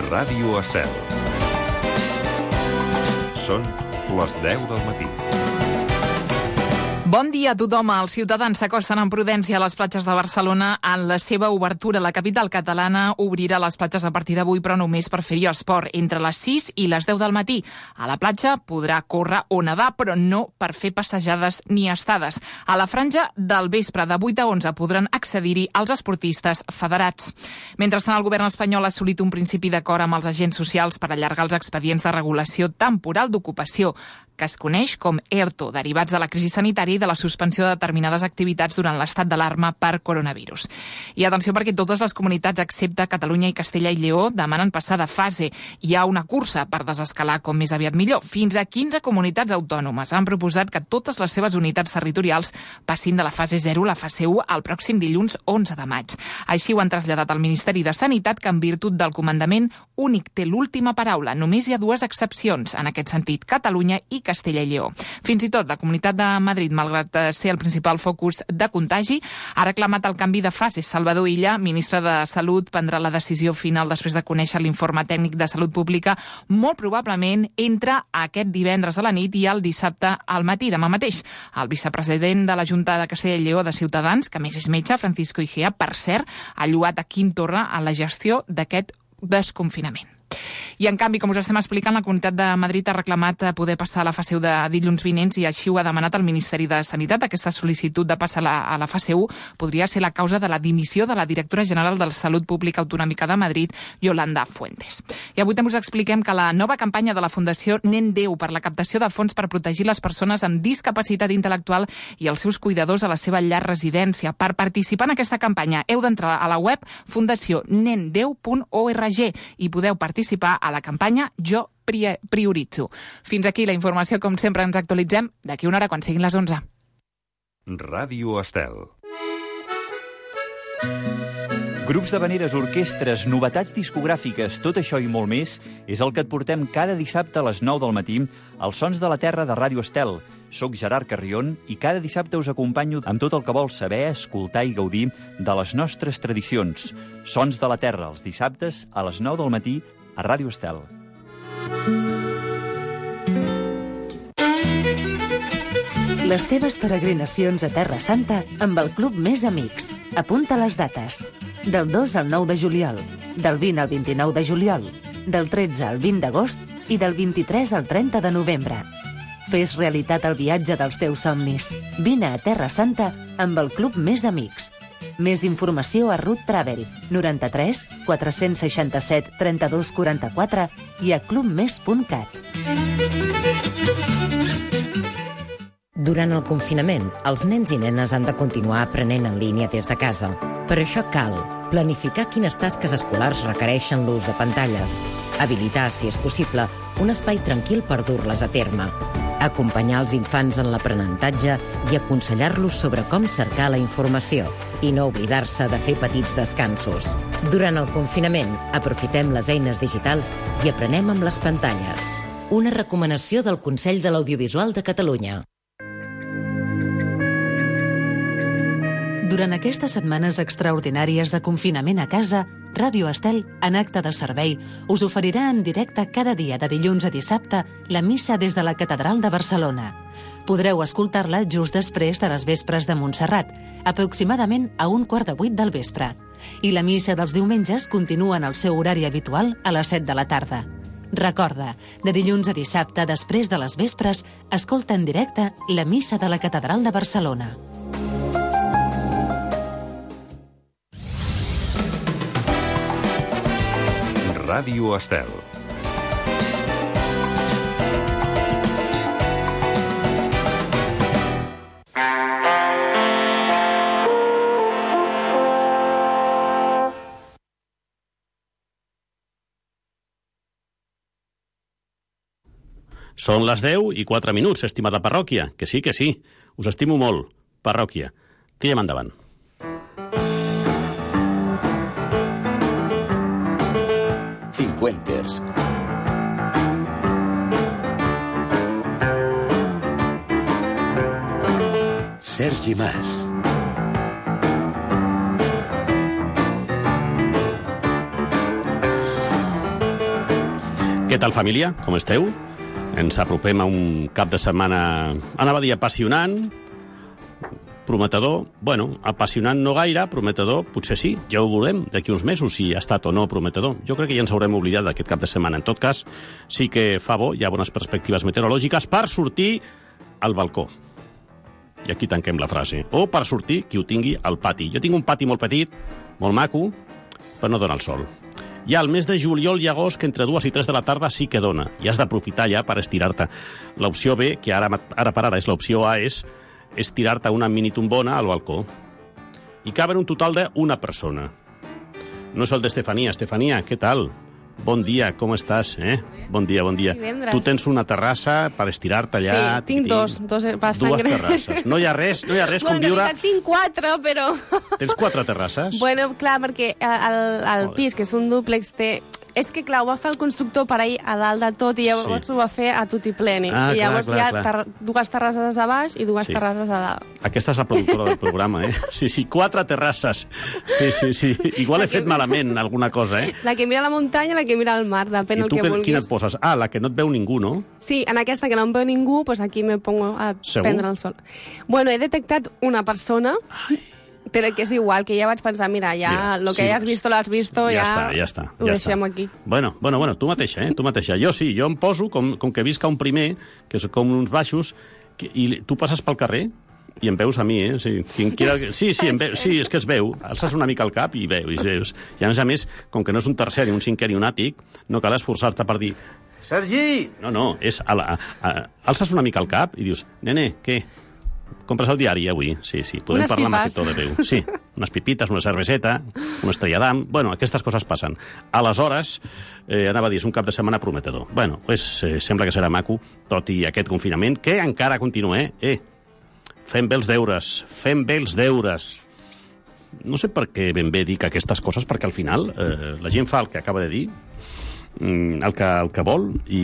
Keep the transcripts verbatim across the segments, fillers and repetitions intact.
Ràdio Estel. Són les deu del matí. Bon dia a tothom. Els ciutadans s'acosten amb prudència a les platges de Barcelona en la seva obertura. La capital catalana obrirà les platges a partir d'avui, però només per fer-hi esport, entre les sis i les deu del matí. A la platja podrà córrer o nedar, però no per fer passejades ni estades. A la franja del vespre, de vuit a onze, podran accedir-hi els esportistes federats. Mentrestant, el govern espanyol ha assolit un principi d'acord amb els agents socials per allargar els expedients de regulació temporal d'ocupació, que es coneix com ERTO, derivats de la crisi sanitària i de la suspensió de determinades activitats durant l'estat d'alarma per coronavirus. I atenció, perquè totes les comunitats, excepte Catalunya i Castella i Lleó, demanen passar de fase. Hi ha una cursa per desescalar com més aviat millor. Fins a quinze comunitats autònomes han proposat que totes les seves unitats territorials passin de la fase zero a la fase u el pròxim dilluns onze de maig. Així ho han traslladat al Ministeri de Sanitat, que en virtut del comandament únic té l'última paraula. Només hi ha dues excepcions, en aquest sentit, Catalunya i Castella i Lleó. Fins i tot la Comunitat de Madrid, malgrat ser el principal focus de contagi, ha reclamat el canvi de fase. Salvador Illa, ministre de Salut, prendrà la decisió final després de conèixer l'informe tècnic de salut pública, molt probablement entre aquest divendres a la nit i el dissabte al matí, demà mateix. El vicepresident de la Junta de Castella i Lleó de Ciutadans, que a més és metge, Francisco Igea, per cert, ha lloat a Quim Torra en la gestió d'aquest desconfinament. I, en canvi, com us estem explicant, la Comunitat de Madrid ha reclamat poder passar a la fase u de dilluns vinents i així ho ha demanat el Ministeri de Sanitat. Aquesta sol·licitud de passar a la, a la fase u podria ser la causa de la dimissió de la directora general de Salut Pública Autonòmica de Madrid, Yolanda Fuentes. I avui també us expliquem que la nova campanya de la Fundació Nen Déu per la captació de fons per protegir les persones amb discapacitat intel·lectual i els seus cuidadors a la seva llar residència. Per participar en aquesta campanya heu d'entrar a la web fundació nen déu punt org i podeu participar a la campanya Jo Prioritzo. Fins aquí la informació. Com sempre, ens actualitzem d'aquí una hora quan siguin les onze. Ràdio Estel. Grups d'havaneres, orquestres, novetats discogràfiques, tot això i molt més és el que et portem cada dissabte a les nou del matí als Sons de la Terra de Ràdio Estel. Soc Gerard Carrion i cada dissabte us acompanyo amb tot el que vols saber, escoltar i gaudir de les nostres tradicions. Sons de la Terra, els dissabtes a les nou del matí a Ràdio Estel. Les teves peregrinacions a Terra Santa amb el Club Més Amics. Apunta les dates. Del dos al nou de juliol, del vint al vint-i-nou de juliol, del tretze al vint d'agost i del vint-i-tres al trenta de novembre. Fes realitat el viatge dels teus somnis. Vine a Terra Santa amb el Club Més Amics. Més informació a Root Travel, noranta-tres quatre-cents seixanta-set trenta-dos quaranta-quatre i a clubmes punt cat. Durant el confinament, els nens i nenes han de continuar aprenent en línia des de casa. Per això cal planificar quines tasques escolars requereixen l'ús de pantalles, habilitar, si és possible, un espai tranquil per dur-les a terme, acompanyar els infants en l'aprenentatge i aconsellar-los sobre com cercar la informació i no oblidar-se de fer petits descansos. Durant el confinament, aprofitem les eines digitals i aprenem amb les pantalles. Una recomanació del Consell de l'Audiovisual de Catalunya. Durant aquestes setmanes extraordinàries de confinament a casa, Ràdio Estel, en acte de servei, us oferirà en directe cada dia de dilluns a dissabte la missa des de la Catedral de Barcelona. Podreu escoltar-la just després de les vespres de Montserrat, aproximadament a un quart de vuit del vespre. I la missa dels diumenges continua en el seu horari habitual a les set de la tarda. Recorda, de dilluns a dissabte, després de les vespres, escolta en directe la missa de la Catedral de Barcelona. Ràdio Estel. Són les deu i quatre minuts, estimada parròquia. Que sí, que sí. Us estimo molt. Parròquia. Tirem endavant. Cincuenters. Sergi Mas. Què tal, família? Com esteu? Ens apropem a un cap de setmana, anava a dir apassionant, prometedor. Bueno, apassionant no gaire, prometedor potser sí, ja ho veurem d'aquí uns mesos si ha estat o no prometedor. Jo crec que ja ens haurem oblidat d'aquest cap de setmana. En tot cas, sí que fa bo, hi ha bones perspectives meteorològiques per sortir al balcó. I aquí tanquem la frase. O per sortir qui ho tingui al pati. Jo tinc un pati molt petit, molt maco, però no dona el sol. Hi ha el mes de juliol i agost que entre dues i tres de la tarda sí que dona. I has d'aprofitar ja per estirar-te. L'opció B, que ara, ara per ara és l'opció A, és estirar-te una mini tombona al balcó. I caben un total d'una persona. No és el d'Estefania. Estefania, què tal? Bon dia, com estàs? Eh? Bon dia, bon dia. Divendres. Tu tens una terrassa per estirar-te allà... Sí, tinc dos, dos bastant Dues grans. terrasses. No hi ha res, no hi ha res com Bueno, viure... en tinc quatre, però... Tens quatre terrasses? Bueno, clar, perquè el, el pis, que és un dúplex, té... És que, clar, ho va fer el constructor per ahir a dalt de tot i llavors Sí. ho va fer a tutti pleni. Ah, I llavors clar, hi ha clar, clar. ter dues terrasses a baix i dues Sí. terrasses a dalt. Aquesta és la productora del programa, eh? Sí, sí, quatre terrasses. Sí, sí, sí. Igual he fet malament alguna cosa, eh? La que mira la muntanya i la que mira el mar, depèn I el tu que que, vulguis. quina et poses? Ah, la que no et veu ningú, no? Sí, en aquesta que no em veu ningú, pues aquí me pongo a Segur? prendre el sol. Bueno, he detectat una persona, però que és igual, que ja vaig pensar, mira, ja Mira, lo que sí, hayas visto, lo has visto, ja ja, està, ja està, ho ja deixem està. aquí. Bueno, bueno, bueno, tu mateixa, eh? Tu mateixa. Jo sí, jo em poso, com, com que visca un primer, que és com uns baixos, que, i tu passes pel carrer i em veus a mi, eh? Sí, quien quiera... sí, sí, em veu, sí, és que es veu. Alces una mica el cap i veu, i veus. I a més a més, com que no és un tercer ni un cinquè ni un àtic, no cal esforçar-te per dir Sergi! No, no, és... A la, a, a, alces una mica el cap i dius, nene, què? Compres el diari avui? Sí, sí, podem Unes parlar amb pipes. aquest to de veu. Sí, unes pipites, una cerveseta, una estrella d'am... Bueno, aquestes coses passen. Aleshores, eh, anava a dir, és un cap de setmana prometedor. Bueno, pues, eh, sembla que serà maco, tot i aquest confinament, que encara continua, eh? Eh, fem bé els deures, fem bé els deures. No sé per què ben bé dic aquestes coses, perquè al final eh, la gent fa el que acaba de dir, mm, el, que, el que vol, i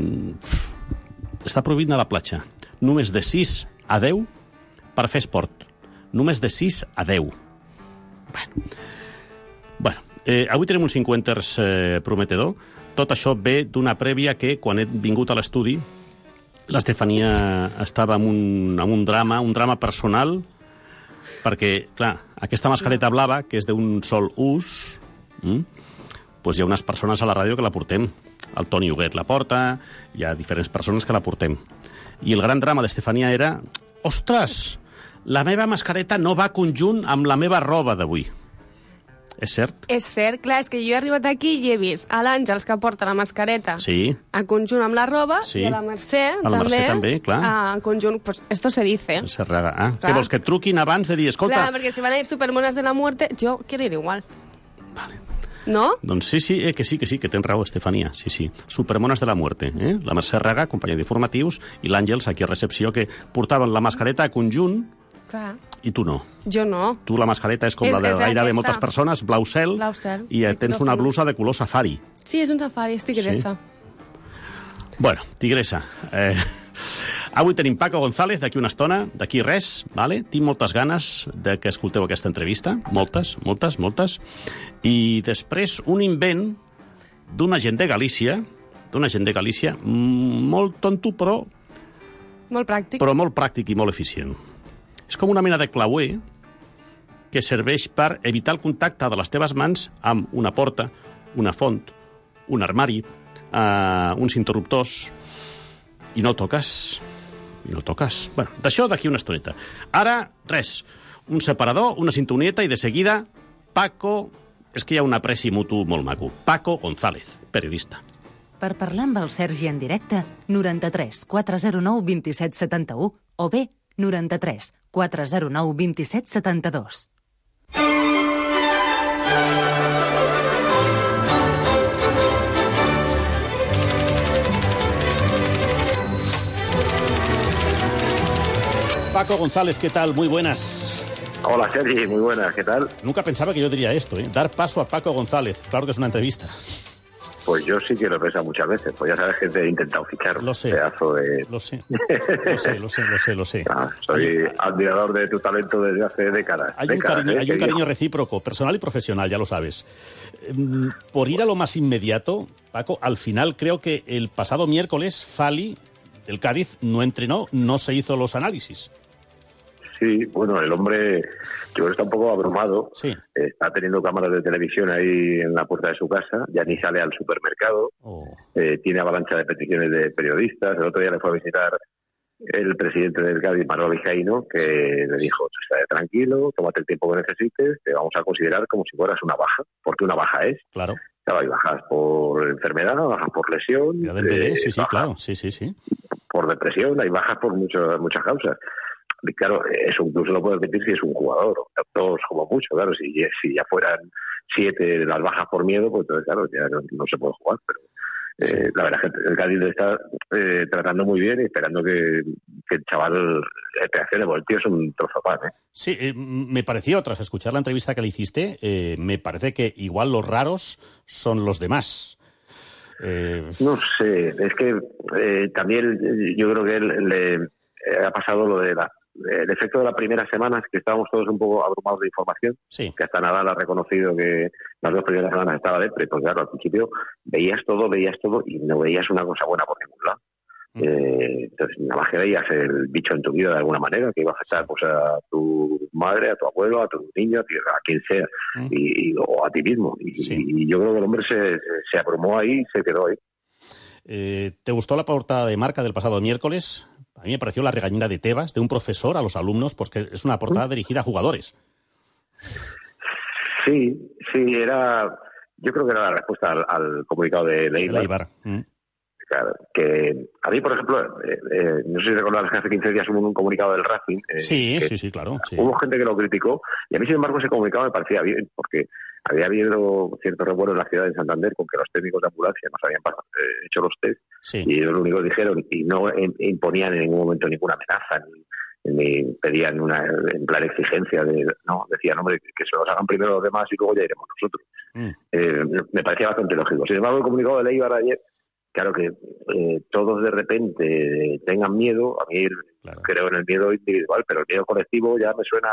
mm, està prohibit anar a la platja. Només de sis a deu per fer esport. Només de sis a deu. Bueno, bueno eh, avui tenim un cinquanters eh, prometedor. Tot això ve d'una prèvia que, quan he vingut a l'estudi, l'Estefania estava en un, en un drama, un drama personal, perquè, clar, aquesta mascareta blava, que és d'un sol ús, mm, doncs hi ha unes persones a la ràdio que la portem. El Toni Huguet la porta, hi ha diferents persones que la portem. I el gran drama d'Estefania era, ostres, la meva mascareta no va conjunt amb la meva roba d'avui. És cert? És cert, clar, és que jo he arribat aquí i he vist a l'Àngels que porta la mascareta Sí. a conjunt amb la roba, Sí. i a la Mercè A la Mercè també, clar. a conjunt, pues esto se dice. Se rega. Ah, Clar. què vols, que et truquin abans de dir, escolta... Clar, perquè si van a ir supermonas de la muerte, yo quiero ir igual. Vale. ¿No? Doncs sí, sí, eh, que sí, que sí, que tens raó, Estefania. Sí, sí. Supermones de la muerte. Eh? La Mercè Rega, companya d'informatius, i l'Àngels, aquí a recepció, que portaven la mascareta a conjunt Clar. i tu no. Jo no. Tu la mascareta és com És- la de és gairebé aquesta. moltes persones, blau cel, Blau cel. i eh, tens una Micròfon. blusa de color safari. Sí, és un safari, és tigressa. Bueno, tigressa. Eh, avui tenim Paco González, d'aquí una estona, d'aquí res, vale? Tinc moltes ganes de que escolteu aquesta entrevista, moltes, moltes, moltes, i després un invent d'una gent de Galícia, d'una gent de Galícia, mm, molt tonto, però, Molt pràctic. però molt pràctic i molt eficient. És com una mena de clauer que serveix per evitar el contacte de les teves mans amb una porta, una font, un armari, eh, uns interruptors, i no toques. I no toques. Bueno, d'això d'aquí una estoneta. Ara, res, un separador, una sintonieta, i de seguida, Paco... És que hi ha un apreci mutu molt maco. Paco González, periodista. Per parlar amb el Sergi en directe, noranta-tres quatre zero nou dos set set u o bé noranta-tres quatre zero nou dos set set dos. Paco González, ¿qué tal? Muy buenas. Hola Sergi, muy buenas, ¿qué tal? Nunca pensaba que yo diría esto, ¿eh? Dar paso a Paco González. Claro que es una entrevista. Pues yo sí que lo he pensado muchas veces. Pues ya sabes que te he intentado fichar. Lo sé. Pedazo de... Lo sé. Lo sé, lo sé, lo sé, lo sé. Ah, soy hay, admirador de tu talento desde hace décadas. Hay décadas, un, cariño, ¿eh? hay un cariño recíproco, personal y profesional, ya lo sabes. Por ir a lo más inmediato, Paco, al final creo que el pasado miércoles Fali, del Cádiz, no entrenó, no se hizo los análisis. Sí, bueno, el hombre, yo creo que está un poco abrumado. Sí. Está teniendo cámaras de televisión ahí en la puerta de su casa, ya ni sale al supermercado. Oh. Eh, tiene avalancha de peticiones de periodistas. El otro día le fue a visitar el presidente del Cádiz, Manuel Vizcaíno, que le dijo, estate tranquilo, tómate el tiempo que necesites, te vamos a considerar como si fueras una baja, porque una baja es. Claro. Claro, hay bajas por enfermedad, bajas por lesión. Ya del bebé, eh, sí, sí, bajas claro, sí, sí, sí. por depresión, hay bajas por mucho, muchas causas. Y claro, eso incluso lo puede repetir si es un jugador, dos como mucho, claro, si, si ya fueran siete las bajas por miedo, pues entonces claro, ya no, no se puede jugar, pero eh, sí. La verdad es que el Cádiz está eh, tratando muy bien y esperando que, que el chaval reaccione, porque el tío es un trozo pan, ¿eh? Sí, eh, me pareció, tras escuchar la entrevista que le hiciste, eh, me parece que igual los raros son los demás. Eh... No sé, es que eh, también yo creo que él le eh, ha pasado lo de la el efecto de las primeras semanas, que estábamos todos un poco abrumados de información, sí. Que hasta Nadal ha reconocido que las dos primeras semanas estaba depre, pues claro, al principio veías todo, veías todo y no veías una cosa buena por ningún lado. Mm. Eh, entonces, nada más que veías el bicho en tu vida de alguna manera, que iba a afectar pues a tu madre, a tu abuelo, a tu niño, a, ti, a quien sea, mm. y, y, o a ti mismo. Y, sí. y yo creo que el hombre se, se abrumó ahí y se quedó ahí. Eh, ¿Te gustó la portada de Marca del pasado miércoles? A mí me pareció la regañina de Tebas, de un profesor a los alumnos, pues que es una portada dirigida a jugadores. Sí, sí, era... Yo creo que era la respuesta al, al comunicado de Leibar. Leibar. Mm. Claro, que a mí, por ejemplo, eh, eh, no sé si recordarás que hace quince días hubo un comunicado del Racing. Eh, sí, sí, sí, claro. Sí. Hubo gente que lo criticó y a mí, sin embargo, ese comunicado me parecía bien, porque había habido cierto revuelo en la ciudad de Santander con que los técnicos de ambulancia nos habían eh, hecho los test sí. Y ellos lo único que dijeron, y no imponían en ningún momento ninguna amenaza, ni, ni pedían una en plan exigencia, de no decían, hombre, que se los hagan primero los demás y luego ya iremos nosotros. Mm. Eh, me parecía bastante lógico. Sin embargo, el comunicado de Leibar ayer, claro que eh, todos de repente tengan miedo, a mí claro. Creo en el miedo individual, pero el miedo colectivo ya me suena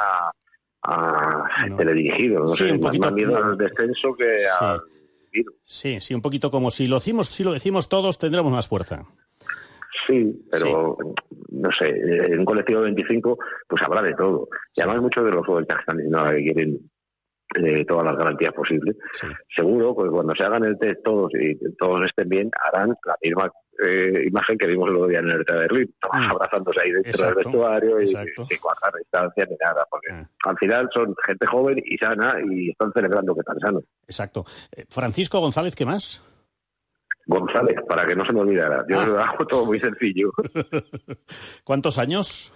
a no. teledirigido, no sí, sé, un poquito, más miedo no. al descenso que sí. al virus. Sí, sí, un poquito como si lo decimos, si lo decimos todos tendremos más fuerza. Sí, pero sí. No sé, en un colectivo de veinticinco pues habrá de todo. Y además muchos de los vueltas que están diciendo que quieren eh, todas las garantías posibles. Sí. Seguro, pues cuando se hagan el test todos y todos estén bien, harán la misma eh, imagen que vimos el otro día en el Hertha de Berlín, todos mm. abrazándose ahí dentro exacto, del vestuario y sin guardar distancia ni nada, porque mm. al final son gente joven y sana y están celebrando que están sanos. Exacto. Eh, Francisco González, ¿qué más? González, para que no se me olvidara. Yo ah. lo hago todo muy sencillo. ¿Cuántos años?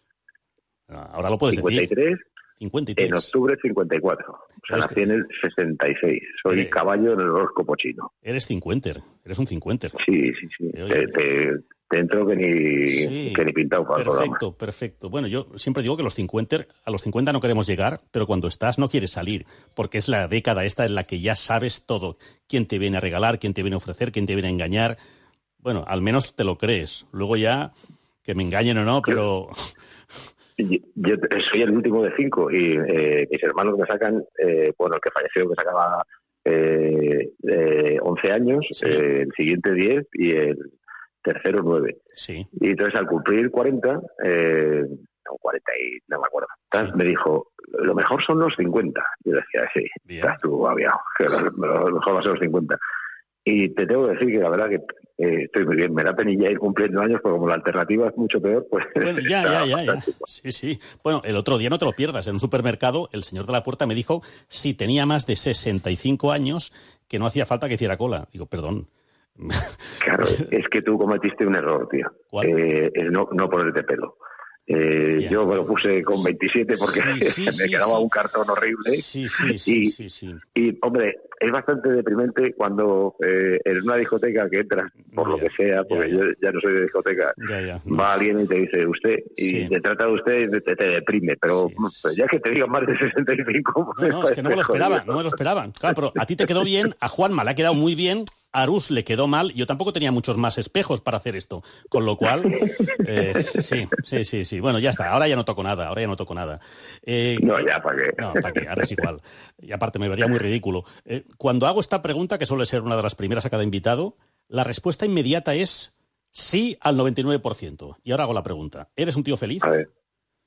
Ahora lo puedes cincuenta y tres, decir. cincuenta y tres. En octubre cincuenta y cuatro. O sea, nací en el sesenta y seis. Soy eres, caballo en el horóscopo chino. Eres cincuenter. Eres un cincuenter. Sí, sí, sí. Te, te, te entro que ni, sí. que ni pintado para el programa. Perfecto, perfecto. Bueno, yo siempre digo que los cincuenter, a los cincuenta no queremos llegar, pero cuando estás no quieres salir, porque es la década esta en la que ya sabes todo. Quién te viene a regalar, quién te viene a ofrecer, quién te viene a engañar. Bueno, al menos te lo crees. Luego ya, que me engañen o no, pero... Yo, yo soy el último de cinco y eh, mis hermanos me sacan, eh, bueno, el que falleció me sacaba eh, eh, once años, sí. eh, el siguiente diez y el tercero nueve. Sí. Y entonces al cumplir cuarenta, eh, no, cuarenta y no me acuerdo, sí. Me dijo, lo mejor son los cincuenta. Yo decía, sí, bien. Estás tú aviado, que lo, lo mejor va a ser los cincuenta. Y te tengo que decir que la verdad que eh, estoy muy bien. Me da penilla ir cumpliendo años, porque como la alternativa es mucho peor, pues... Bueno, ya, ya, ya, ya. Sí, sí. Bueno, el otro día no te lo pierdas. En un supermercado, el señor de la puerta me dijo si tenía más de sesenta y cinco años que no hacía falta que hiciera cola. Digo, perdón. Claro, es que tú cometiste un error, tío. ¿Cuál? Eh, es no, no ponerte pelo. Eh, yo me lo puse con veintisiete porque sí, sí, me sí, quedaba sí. un cartón horrible. Sí, sí, sí, y, sí, sí. y, hombre, es bastante deprimente cuando eh, en una discoteca que entras, por ya, lo que sea, porque ya, ya. yo ya no soy de discoteca, ya, ya. No. va alguien y te dice usted, y sí. te trata de usted y te, te deprime, pero sí, pues ya que te digan más de sesenta y cinco... No, no, es que no me lo esperaban, no me lo esperaban. Claro, pero a ti te quedó bien, a Juanma le ha quedado muy bien, a Arús le quedó mal. Yo tampoco tenía muchos más espejos para hacer esto. Con lo cual, eh, sí, sí, sí, sí. Bueno, ya está. Ahora ya no toco nada. Ahora ya no toco nada. Eh, no, ya, ¿para qué? No, ¿para qué? Ahora es igual. Y aparte me vería muy ridículo. Eh, cuando hago esta pregunta, que suele ser una de las primeras a cada invitado, la respuesta inmediata es sí al noventa y nueve por ciento. Y ahora hago la pregunta. ¿Eres un tío feliz? A ver.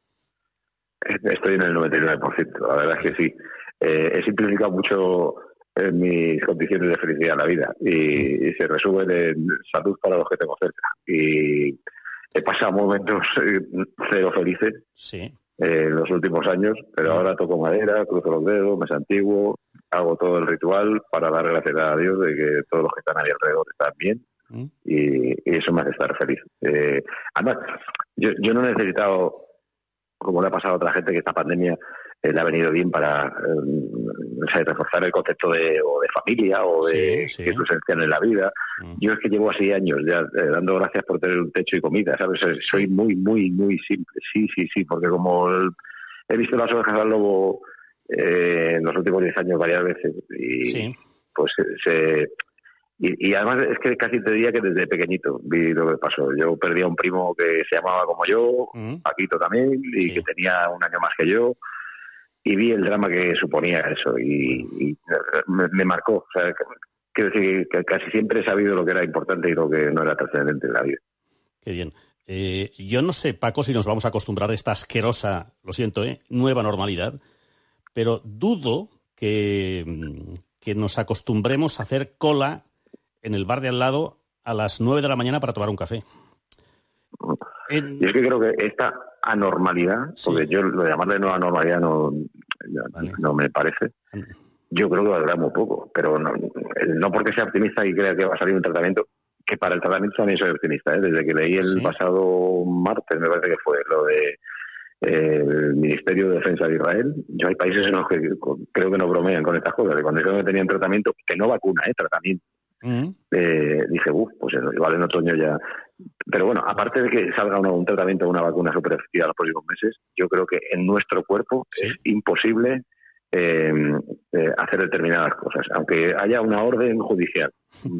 Estoy en el noventa y nueve por ciento. La verdad es que sí. Eh, he simplificado mucho eh, mis condiciones de felicidad en la vida y, y se resumen en salud para los que tengo cerca. Y he pasado momentos eh, cero felices sí. eh, en los últimos años, pero ahora toco madera, cruzo los dedos, me santiguo, hago todo el ritual para dar gracias a Dios de que todos los que están a mi alrededor están bien mm. y, y eso me hace estar feliz. Eh, además, yo, yo no he necesitado, como le ha pasado a otra gente, que esta pandemia eh, le ha venido bien para eh, o sea, reforzar el concepto de, o de familia o de sí, sí. que es esencial en la vida. Mm. Yo es que llevo así años ya eh, dando gracias por tener un techo y comida, ¿sabes? Soy muy, muy, muy simple. Sí, sí, sí, porque como el, he visto las ovejas al lobo eh, en los últimos diez años varias veces y sí. pues se... Y, y además es que casi te diría que desde pequeñito vi lo que pasó. Yo perdí a un primo que se llamaba como yo, mm. Paquito también, y sí. que tenía un año más que yo, y vi el drama que suponía eso, y, y me, me marcó. O sea, quiero decir que casi siempre he sabido lo que era importante y lo que no era trascendente en la vida. Qué bien. Eh, yo no sé, Paco, si nos vamos a acostumbrar a esta asquerosa, lo siento, ¿eh? nueva normalidad, pero dudo que, que nos acostumbremos a hacer cola en el bar de al lado a las nueve de la mañana para tomar un café. En... Yo es que creo que esta anormalidad, sí. porque yo lo de llamarle nueva normalidad no, no, vale. no me parece, yo creo que va a durar muy poco, pero no, no porque sea optimista y crea que va a salir un tratamiento, que para el tratamiento también soy optimista, ¿eh? Desde que leí el sí. pasado martes, me parece que fue, lo de eh, el Ministerio de Defensa de Israel, yo hay países en los que creo que no bromean con estas cosas, de cuando dijeron que tenían tratamiento, que no vacuna, ¿eh? tratamiento. Uh-huh. Eh, dije, uff, pues igual en otoño ya. Pero bueno, aparte de que salga uno, un tratamiento o una vacuna súper efectiva los próximos meses, yo creo que en nuestro cuerpo ¿sí? es imposible eh, eh, hacer determinadas cosas, aunque haya una orden judicial.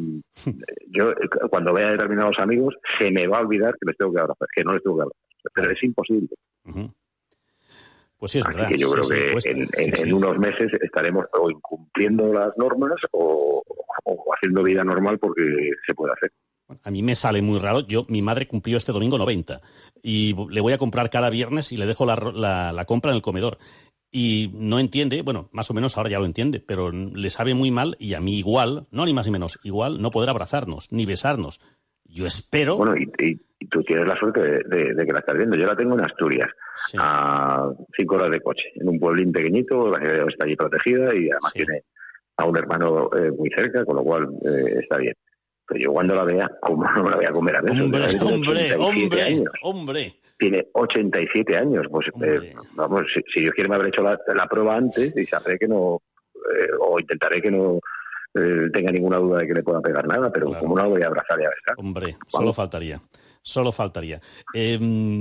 Yo, cuando vea a determinados amigos, se me va a olvidar que les tengo que abrazar, que no les tengo que abrazar, pero es imposible. Uh-huh. Pues sí, es Así verdad. que yo sí, creo sí, que cuesta. en, sí, en, sí. en unos meses estaremos o incumpliendo las normas o, o haciendo vida normal porque se puede hacer. A mí me sale muy raro. Yo, mi madre cumplió este domingo noventa y le voy a comprar cada viernes y le dejo la, la, la compra en el comedor. Y no entiende, bueno, más o menos ahora ya lo entiende, pero le sabe muy mal y a mí igual, no ni más ni menos, igual no poder abrazarnos ni besarnos. Yo espero... Bueno, y, y, y tú tienes la suerte de, de, de que la estás viendo. Yo la tengo en Asturias, sí. a cinco horas de coche, en un pueblín pequeñito, está allí protegida y además sí. tiene a un hermano eh, muy cerca, con lo cual eh, está bien. Pero yo cuando la vea, ¿cómo no me la voy a comer a besos? Hombre, hombre, hombre, años. hombre. Tiene ochenta y siete años. Pues eh, vamos, si, si Dios quiere me habré hecho la, la prueba antes y sabré que no, eh, o intentaré que no eh, tenga ninguna duda de que le pueda pegar nada, pero claro. como no la voy a abrazar y a besar. Hombre, vamos. solo faltaría, solo faltaría. Eh,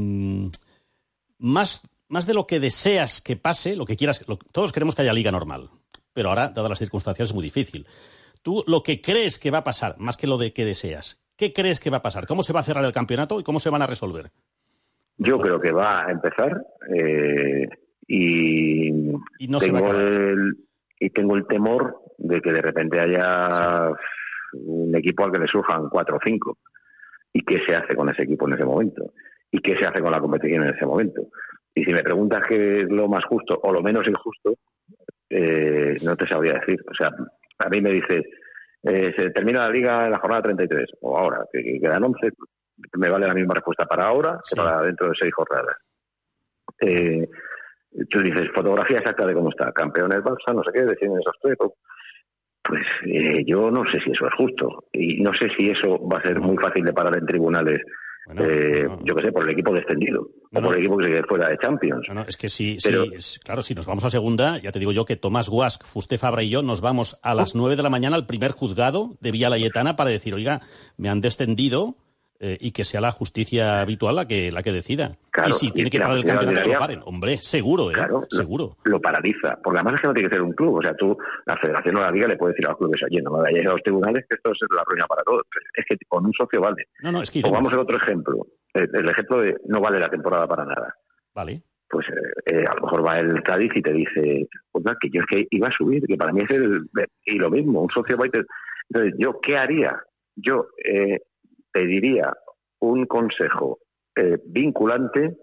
más, más de lo que deseas que pase, lo que quieras, lo, todos queremos que haya liga normal, pero ahora, dadas las circunstancias, es muy difícil. Tú lo que crees que va a pasar, más que lo de que deseas, ¿qué crees que va a pasar? ¿Cómo se va a cerrar el campeonato y cómo se van a resolver? Yo creo que va a empezar eh, y, y, no tengo se va a el, y tengo el temor de que de repente haya sí. un equipo al que le surjan cuatro o cinco. ¿Y qué se hace con ese equipo en ese momento? ¿Y qué se hace con la competición en ese momento? Y si me preguntas qué es lo más justo o lo menos injusto, eh, no te sabría decir. O sea, a mí me dices, eh, se termina la liga en la jornada treinta y tres, o ahora, que, que quedan once, me vale la misma respuesta para ahora sí. que para dentro de seis jornadas. Eh, tú dices, fotografía exacta de cómo está, campeones Barça, no sé qué, deciden esos tres. Pues eh, yo no sé si eso es justo. Y no sé si eso va a ser muy fácil de parar en tribunales. Bueno, eh, no, no. Yo qué sé, por el equipo descendido no, o por el equipo que se quede fuera de Champions. No, no, es que sí, Pero... sí, claro, si nos vamos a segunda, ya te digo yo que Tomás Guasch, Fusté Fabra y yo nos vamos a las nueve de la mañana al primer juzgado de Villa Laietana para decir, oiga, me han descendido eh, y que sea la justicia habitual la que la que decida. Claro, y si tiene y que la parar el justicia campeonato, que lo ordinaria- paren. Hombre, seguro, ¿eh? Claro, seguro. Lo, lo paraliza. Porque además es que no tiene que ser un club. O sea, tú, la federación o la liga le puede decir a los clubes, oye, no me vayáis a los tribunales, que esto es la ruina para todos. Es que con un socio vale. No, no, es que O iremos. vamos a otro ejemplo. El, el ejemplo de no vale la temporada para nada. Vale. Pues eh, eh, a lo mejor va el Cádiz y te dice, oiga, que yo es que iba a subir, que para mí es el... Y lo mismo, un socio va y te... Entonces, ¿yo qué haría? Yo eh, pediría un consejo eh, vinculante,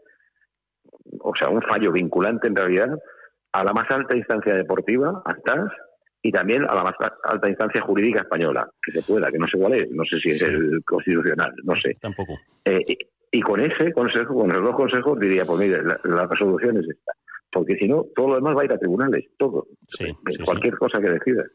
o sea, un fallo vinculante en realidad, a la más alta instancia deportiva, a T A S, y también a la más alta instancia jurídica española, que se pueda, que no sé cuál es, no sé si es Sí. el constitucional, no sé. Tampoco. Eh, y, y con ese consejo, con esos dos consejos, diría, pues mire, la, la resolución es esta. Porque si no, todo lo demás va a ir a tribunales, todo. Sí, Eh, sí, cualquier sí. cosa que decida.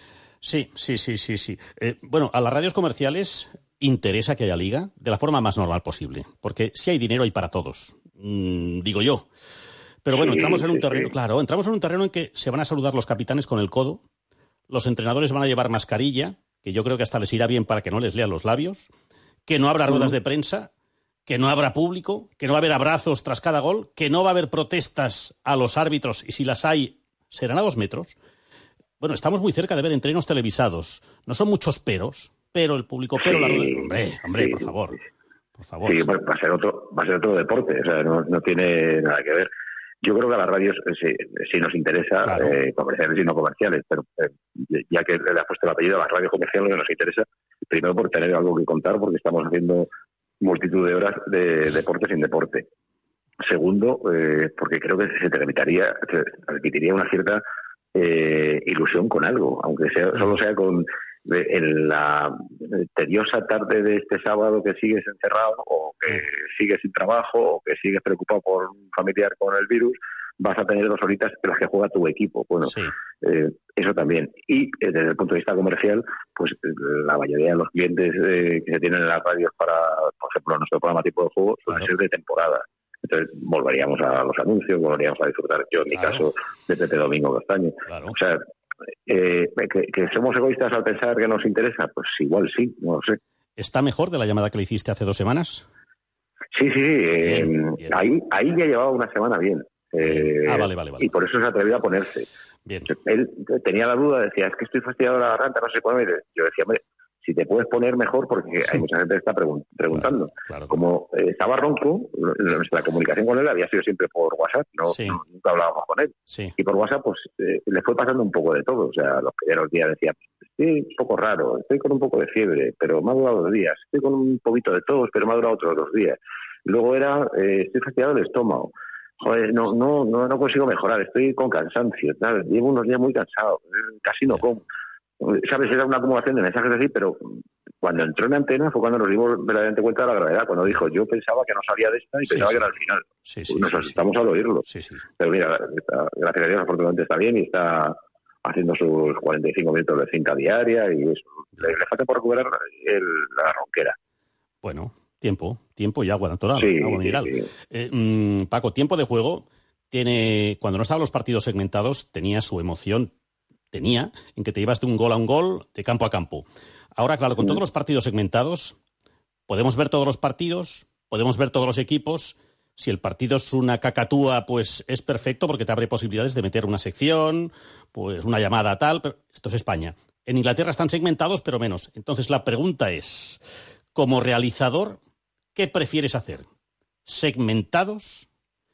Sí, sí, sí, sí, sí. Eh, bueno, a las radios comerciales interesa que haya liga de la forma más normal posible, porque si hay dinero hay para todos, mm, digo yo. Pero bueno, Sí, entramos en un sí, terreno, sí. claro, entramos en un terreno en que se van a saludar los capitanes con el codo, los entrenadores van a llevar mascarilla, que yo creo que hasta les irá bien para que no les lean los labios, que no habrá ruedas de prensa, que no habrá público, que no va a haber abrazos tras cada gol, que no va a haber protestas a los árbitros y si las hay serán a dos metros. Bueno, estamos muy cerca de ver entrenos televisados. No son muchos peros, pero el público, pero Sí, la rueda... Hombre, hombre, sí, por favor, por favor. Sí, va va a ser otro, va a ser otro deporte, o sea, no, no tiene nada que ver. Yo creo que a las radios eh, sí, sí nos interesa, Claro. eh, comerciales y no comerciales, pero eh, ya que le has puesto el apellido a las radios comerciales, nos interesa primero por tener algo que contar, porque estamos haciendo multitud de horas de deporte sin deporte. Segundo, eh, porque creo que se transmitiría, se transmitiría una cierta eh, ilusión con algo, aunque sea, solo sea con de- en la tediosa tarde de este sábado que sigues encerrado o que sigues sin trabajo o que sigues preocupado por un familiar con el virus, vas a tener dos horitas en las que juega tu equipo. Bueno, Sí. eh, eso también. Y eh, desde el punto de vista comercial, pues eh, la mayoría de los clientes eh, que se tienen en las radios para, por ejemplo, nuestro programa tipo de juego, suele Claro. ser de temporada. Entonces volveríamos a los anuncios, volveríamos a disfrutar, yo en mi Claro. caso, de Pepe Domingo Castaño. Claro. O sea, eh, que, que somos egoístas al pensar que nos interesa, pues igual sí, no lo sé. ¿Está mejor de la llamada que le hiciste hace dos semanas? Sí, sí, eh, Bien, bien. ahí ahí ya llevaba una semana bien. Eh, Ah, vale, vale, vale. Y por eso se atrevió a ponerse. Bien. Él tenía la duda, decía, es que estoy fastidiado de la garganta, no sé cómo. Yo decía, hombre, si te puedes poner mejor, porque hay mucha gente que está pregun- preguntando. Claro, claro. Como eh, estaba ronco, nuestra comunicación con él había sido siempre por WhatsApp, no, Sí. no- nunca hablábamos con él. Sí. Y por WhatsApp, pues, eh, le fue pasando un poco de todo. O sea, los primeros días decía, estoy un poco raro, estoy con un poco de fiebre, pero me ha durado dos días. Estoy con un poquito de tos, pero me ha durado otros dos días. Luego era, eh, estoy fastidiado del estómago. Joder, no, no, no, no consigo mejorar, estoy con cansancio, tal. Llevo unos días muy cansado, eh, casi no como. ¿Sabes? Era una acumulación de mensajes así, pero cuando entró en antena fue cuando nos dimos verdaderamente cuenta de la gravedad. Cuando dijo, yo pensaba que no salía de esta y Sí, pensaba sí. que era el final. Sí, sí, Nos sí, asustamos al oírlo. Sí, sí. Pero mira, está- gracias a Dios, afortunadamente está bien y está haciendo sus cuarenta y cinco minutos de cinta diaria y eso. Le, le falta por recuperar el, la ronquera. Bueno, tiempo, tiempo y agua natural, Sí, agua mineral. sí, sí. Eh, mm, Paco, tiempo de juego tiene, cuando no estaban los partidos segmentados, tenía su emoción, tenía, en que te ibas de un gol a un gol, de campo a campo. Ahora, claro, con Mm. todos los partidos segmentados, podemos ver todos los partidos, podemos ver todos los equipos. Si el partido es una cacatúa, pues es perfecto porque te abre posibilidades de meter una sección, pues una llamada tal, pero esto es España. En Inglaterra están segmentados, pero menos. Entonces la pregunta es, como realizador, ¿qué prefieres hacer? ¿Segmentados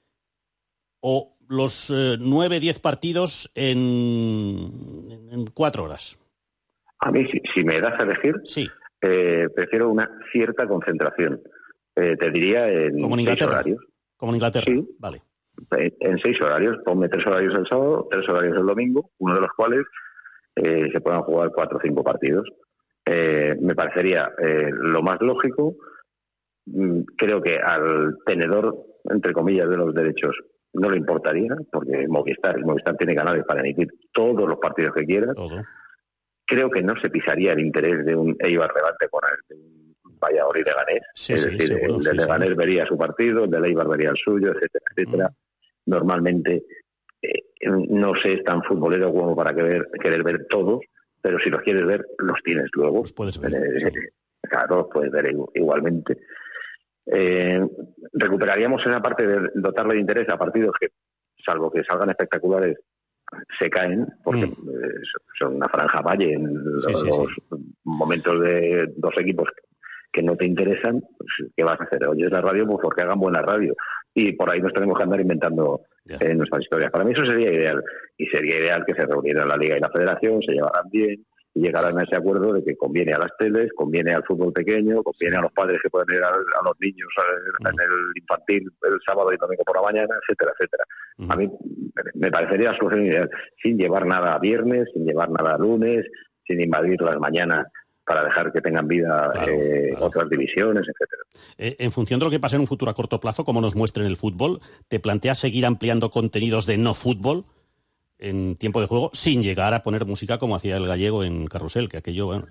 o los eh, nueve, diez partidos en, en, en cuatro horas? A mí, si, si me das a elegir, Sí, eh, prefiero una cierta concentración. Eh, te diría en como en seis Inglaterra. horarios. Como en Inglaterra, Sí. vale. En, en seis horarios. Ponme tres horarios el sábado, tres horarios el domingo, uno de los cuales eh, se puedan jugar cuatro o cinco partidos. Eh, me parecería eh, lo más lógico. Mm, Creo que al tenedor, entre comillas, de los derechos no le importaría, porque Movistar, Movistar tiene canales para emitir todos los partidos que quiera. Todo. Creo que no se pisaría el interés de un Eibar Levante con el de un Valladolid Leganés. Sí, es sí, decir, seguro, el sí, de Leganés sí. vería su partido, el de Eibar vería el suyo, etcétera, etcétera. Mm. Normalmente eh, no se es tan futbolero como para querer, querer ver todos, pero si los quieres ver, los tienes luego. Los puedes ver, Eh, sí. claro, los puedes ver igualmente. Eh, recuperaríamos esa parte de dotarle de interés a partidos que, salvo que salgan espectaculares, se caen, porque mm. eh, son una franja valle en sí, los sí, sí. momentos de dos equipos que no te interesan. Pues, ¿qué vas a hacer? Oyes la radio pues porque hagan buena radio, y por ahí nos tenemos que andar inventando yeah. eh, nuestras historias. Para mí eso sería ideal, y sería ideal que se reunieran la Liga y la Federación, se llevaran bien y llegaran a ese acuerdo de que conviene a las teles, conviene al fútbol pequeño, conviene a los padres que pueden ir a, a los niños a, en el infantil el sábado y domingo por la mañana, etcétera, etcétera. Uh-huh. A mí me parecería la solución ideal, sin llevar nada a viernes, sin llevar nada a lunes, sin invadir las mañanas para dejar que tengan vida claro, eh, claro. otras divisiones, etcétera. Eh, en función de lo que pase en un futuro a corto plazo, como nos muestre en el fútbol, ¿te planteas seguir ampliando contenidos de no fútbol en tiempo de juego, sin llegar a poner música como hacía el gallego en Carrusel, que aquello, bueno...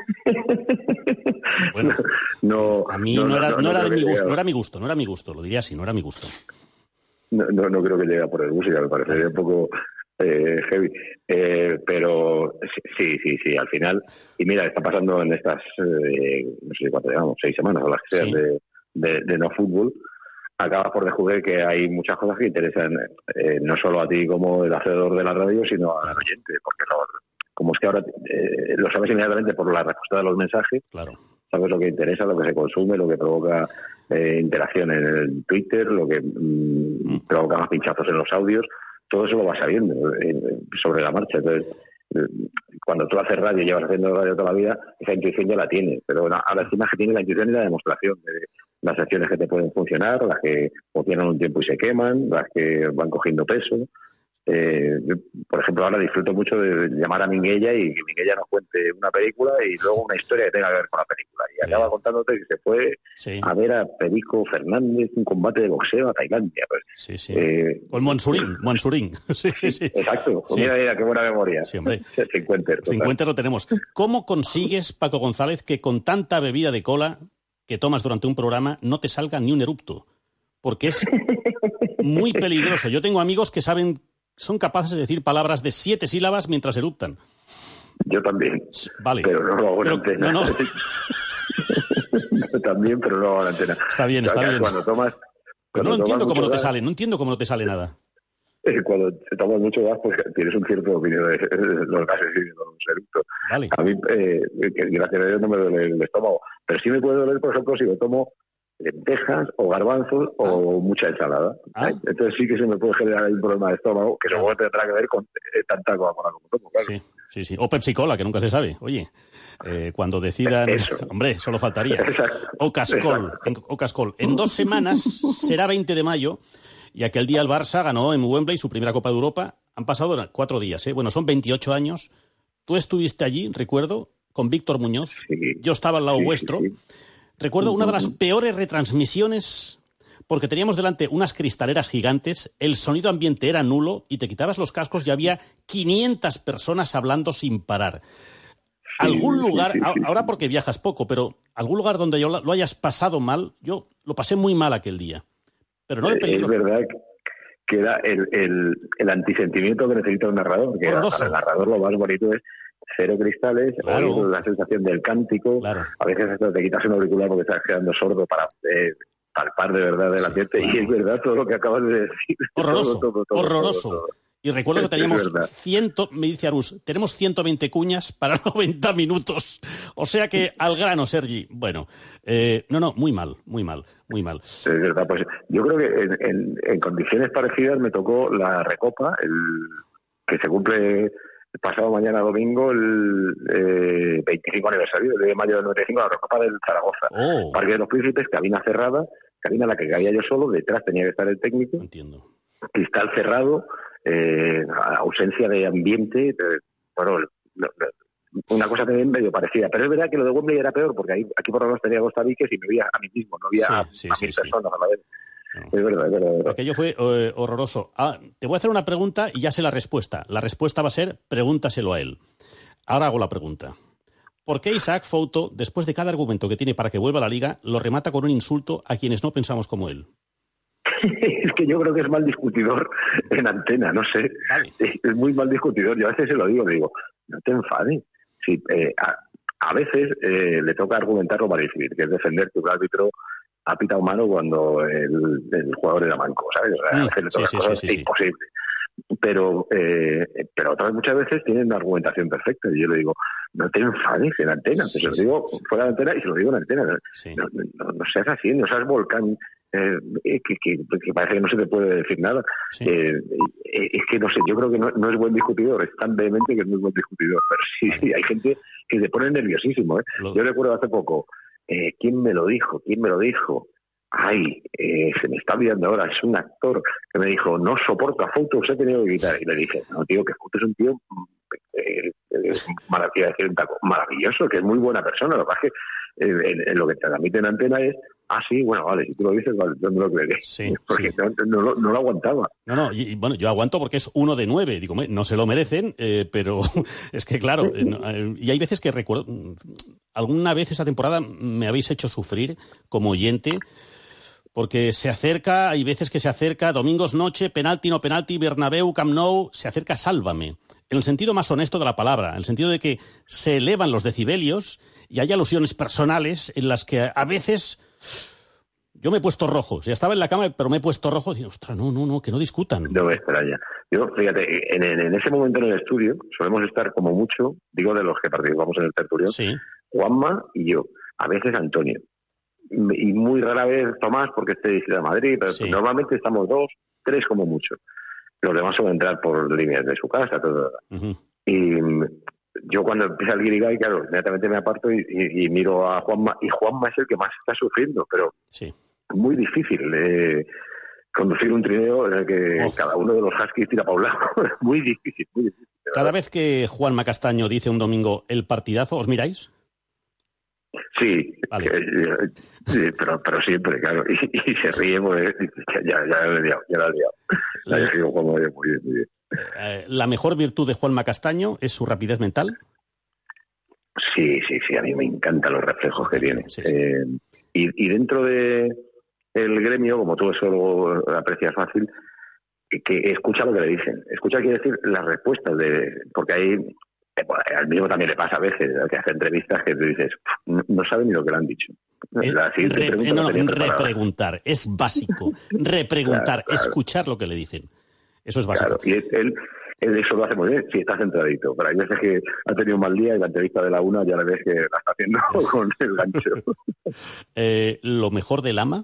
bueno no, a mí no, no, era, no, no, no, era no de mi gusto, llegue. no era mi gusto, no era mi gusto, lo diría así, no era mi gusto. No, no, no creo que llegue a poner música, me parecería un poco eh, heavy. Eh, pero sí, sí, sí, al final... Y mira, está pasando en estas, eh, no sé cuánto llevamos, seis semanas o las que sean, sí. de, de, de no fútbol, acabas por descubrir que hay muchas cosas que interesan eh, no solo a ti como el hacedor de la radio, sino al claro. oyente, porque lo, como es que ahora eh, lo sabes inmediatamente por la respuesta de los mensajes, claro. sabes lo que interesa, lo que se consume, lo que provoca eh, interacción en el Twitter, lo que mm, mm. provoca más pinchazos en los audios, todo eso lo vas sabiendo eh, sobre la marcha. Entonces, eh, cuando tú haces radio y llevas haciendo radio toda la vida, esa intuición ya la tienes, pero bueno, ahora encima que tiene la intuición y la demostración de las acciones que te pueden funcionar, las que funcionan un tiempo y se queman, las que van cogiendo peso. Eh, yo, por ejemplo, ahora disfruto mucho de llamar a Minguella y que Minguella nos cuente una película y luego una historia que tenga que ver con la película. Y acaba sí. contándote que se fue sí. a ver a Perico Fernández un combate de boxeo a Tailandia. Pues, sí, sí. Eh, Con Monsurín, Monsurín. sí, sí. Exacto. Sí. Mira, mira, qué buena memoria. Sí, hombre. cincuenta. cincuenta lo tenemos. ¿Cómo consigues, Paco González, que con tanta bebida de cola que tomas durante un programa no te salga ni un erupto? Porque es muy peligroso. Yo tengo amigos que saben, son capaces de decir palabras de siete sílabas mientras eruptan. Yo también. Vale. Pero no lo hago en antena. No, no. Yo también, pero no lo hago en antena. Está bien, está bien. Cuando tomas... Cuando no tomas entiendo cómo no te gas, sale, no entiendo cómo no te sale nada. Cuando te tomas mucho gas, pues tienes un cierto dominio de los gases y de los eructos. Vale. A mí, eh, gracias a Dios, no me duele el estómago. Pero sí me puede doler, por ejemplo, si me tomo lentejas o garbanzos ah. o mucha ensalada. Ah. Entonces sí que se me puede generar un problema de estómago que seguro tendrá que ver con eh, tanta Coca-Cola como tomo, claro. Sí, sí, sí. O Pepsi-Cola, que nunca se sabe. Oye, eh, cuando decidan... Eso. Hombre, solo faltaría. Exacto. O Cascol. En, o Cascol. En dos semanas, será veinte de mayo, y aquel día el Barça ganó en Wembley su primera Copa de Europa. Han pasado cuatro días, ¿eh? Bueno, son veintiocho años. Tú estuviste allí, recuerdo, con Víctor Muñoz. Sí. Yo estaba al lado sí, vuestro. Sí, sí. Recuerdo una de las peores retransmisiones porque teníamos delante unas cristaleras gigantes, el sonido ambiente era nulo y te quitabas los cascos y había quinientas personas hablando sin parar. ¿Algún lugar, sí, sí, sí. ahora porque viajas poco, pero algún lugar donde lo hayas pasado mal? Yo lo pasé muy mal aquel día, pero no de peligro. Es verdad que era el, el, el antisentimiento que necesita un narrador, que Horroroso. El narrador lo más bonito es cero cristales, claro. oír la sensación del cántico, claro. A veces hasta te quitas un auricular porque estás quedando sordo para eh, palpar de verdad el ambiente, sí, claro. Y es verdad todo lo que acabas de decir. Horroroso, todo, todo, todo, horroroso. Todo, todo. Y recuerdo que teníamos ciento, me dice Arús, tenemos ciento veinte cuñas para noventa minutos. O sea que al grano, Sergi. Bueno, eh, no, no, muy mal, muy mal, muy mal. Es verdad, pues yo creo que en, en, en condiciones parecidas me tocó la Recopa, el que se cumple el pasado mañana domingo, el eh, veinticinco aniversario, el de mayo del noventa y cinco, la Recopa del Zaragoza. Oh. Parque de los Príncipes, cabina cerrada, cabina en la que caía yo solo, detrás tenía que estar el técnico. Entiendo. Cristal cerrado, eh, ausencia de ambiente, de, bueno, una cosa también medio parecida. Pero es verdad que lo de Wembley era peor, porque ahí, aquí por lo menos tenía dos tabiques y me veía a mí mismo, no había sí, sí, a, a sí, mil sí. personas a la vez. No. Es verdad, es verdad, es verdad. Aquello fue eh, horroroso. Ah, te voy a hacer una pregunta y ya sé la respuesta. La respuesta va a ser, pregúntaselo a él. Ahora hago la pregunta. ¿Por qué Isaac Fouto, después de cada argumento que tiene para que vuelva a la Liga, lo remata con un insulto a quienes no pensamos como él? Es que yo creo que es mal discutidor en antena, no sé. Vale. Es muy mal discutidor. Yo a veces se lo digo, le digo, no te enfades. Si, eh, a, a veces eh, le toca argumentar lo más difícil, que es defender que un árbitro ha pitado mano cuando el, el jugador era manco, ¿sabes? O sea, a veces le toca sí, sí, cosas sí, sí, imposibles. Pero, eh, pero otras muchas veces tienen una argumentación perfecta. Y yo le digo, no te enfades en antena. Sí, se lo digo sí, fuera de antena y se lo digo en antena. Sí. No, no, no seas así, no seas volcán. Eh, que, que, que parece que no se te puede decir nada. Sí. Eh, es que no sé, yo creo que no, no es buen discutidor, es tan vehemente que no es buen discutidor. Pero sí, vale. sí hay gente que se pone nerviosísimo. ¿eh? Lo... Yo recuerdo hace poco, eh, ¿quién me lo dijo? ¿Quién me lo dijo? Ay, eh, se me está olvidando ahora, es un actor que me dijo, no soporto a Fouto, se ha tenido que quitar. Y le dije, no, tío, que Fouto es un tío eh, eh, maravilloso, que es muy buena persona. Lo que pasa es que eh, en, en lo que te transmite en antena es, ah, sí, bueno, vale, si tú lo dices, vale, yo no lo creeré. Sí, porque sí. No, no, no, no lo aguantaba. No, no, y, y bueno, yo aguanto porque es uno de nueve. Digo, no se lo merecen, eh, pero es que claro, eh, no, eh, y hay veces que recuerdo, alguna vez esa temporada me habéis hecho sufrir como oyente, porque se acerca, hay veces que se acerca, domingos noche, penalti, no penalti, Bernabéu, Camp Nou, se acerca Sálvame. En el sentido más honesto de la palabra, en el sentido de que se elevan los decibelios y hay alusiones personales en las que a veces yo me he puesto rojo. Ya estaba en la cama, pero me he puesto rojo y digo, ostras, no, no, no, que no discutan. No me extraña. Yo, fíjate, en, en ese momento en el estudio solemos estar como mucho, digo de los que participamos en el tertulión, sí. Juanma y yo, a veces Antonio. Y muy rara vez Tomás, porque este es de Madrid, pero sí. Normalmente estamos dos, tres como mucho. Los demás suelen entrar por líneas de su casa. Todo. Uh-huh. Y yo cuando empieza el guirigay, claro, inmediatamente me aparto y, y, y miro a Juanma, y Juanma es el que más está sufriendo, pero sí. es muy difícil eh, conducir un trineo en el que Uf. cada uno de los huskies tira para un lado. Muy difícil, muy difícil. Cada vez que Juanma Castaño dice un domingo el partidazo, ¿os miráis? Sí, vale. eh, sí, pero, pero siempre, claro, y, y se ríe, pues, ya, ya lo he liado, ya lo he liado. La he liado como muy bien, muy bien. Eh, ¿La mejor virtud de Juanma Castaño es su rapidez mental? Sí, sí, sí, a mí me encantan los reflejos que tiene. Sí, sí. Eh, y, y dentro de el gremio, como tú eso lo aprecias fácil, que escucha lo que le dicen. Escucha, quiere decir, las respuestas, de porque hay... Al mismo también le pasa a veces, que hace entrevistas que tú dices, no, no sabe ni lo que le han dicho. La siguiente Re, pregunta no, no no, repreguntar, es básico. Repreguntar, claro, claro. Escuchar lo que le dicen. Eso es básico. Claro, y él, él eso lo hace muy bien, si está centradito. Pero hay veces que ha tenido un mal día y la entrevista de la una ya le ves que la está haciendo con el gancho. eh, ¿Lo mejor del ama?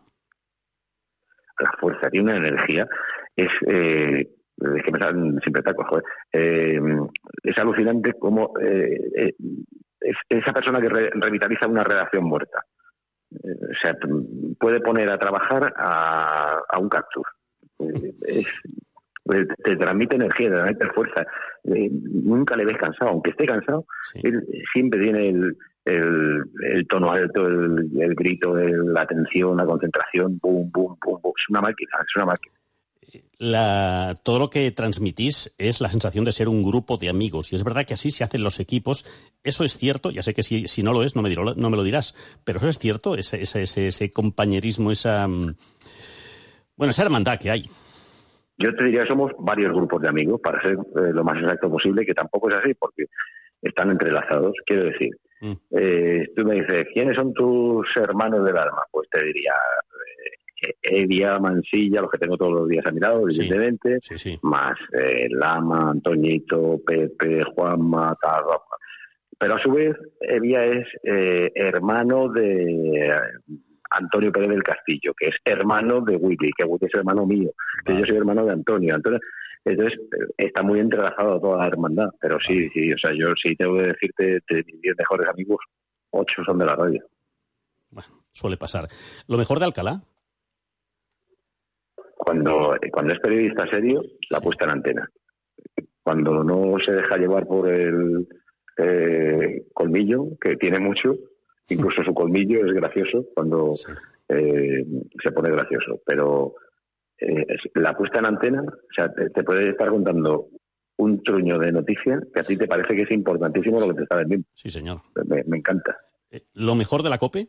La fuerza, tiene una energía. Es... Eh, es que me salen siempre tacos, joder. Eh, es alucinante cómo eh, eh, es esa persona que re, revitaliza una redacción muerta. Eh, o sea, puede poner a trabajar a, a un cactus. Eh, es, te, te transmite energía, te transmite fuerza. Eh, nunca le ves cansado, aunque esté cansado, sí. Él siempre tiene el, el, el tono alto, el, el grito, el, la atención, la concentración, boom, boom, boom, boom. Es una máquina, es una máquina. La, todo lo que transmitís es la sensación de ser un grupo de amigos, y es verdad que así se hacen los equipos. Eso es cierto, ya sé que si, si no lo es no me, diró, no me lo dirás, pero eso es cierto, ese, ese, ese, ese compañerismo, esa bueno, esa hermandad que hay. Yo te diría que somos varios grupos de amigos, para ser eh, lo más exacto posible, que tampoco es así, porque están entrelazados. Quiero decir, mm. eh, tú me dices, ¿quiénes son tus hermanos del alma? Pues te diría... Eh, Evia, Mansilla, los que tengo todos los días a mi lado, evidentemente, sí, sí, sí. más eh, Lama, Antoñito, Pepe, Juanma, tal. Pero a su vez, Evia es eh, hermano de Antonio Pérez del Castillo, que es hermano de Willy, que Willy es hermano mío, que vale. Yo soy hermano de Antonio. Entonces, entonces está muy entrelazado toda la hermandad, pero sí, vale. sí, o sea, yo sí tengo que decirte, de mis diez mejores amigos, ocho son de la radio. Bueno, suele pasar. ¿Lo mejor de Alcalá? Cuando, cuando es periodista serio, la puesta en antena. Cuando no se deja llevar por el eh, colmillo, que tiene mucho, incluso su colmillo es gracioso cuando sí. eh, se pone gracioso. Pero eh, la puesta en antena, o sea, te, te puede estar contando un truño de noticias que a ti te parece que es importantísimo lo que te está vendiendo. Sí, señor. Me, me encanta. ¿Lo mejor de la COPE?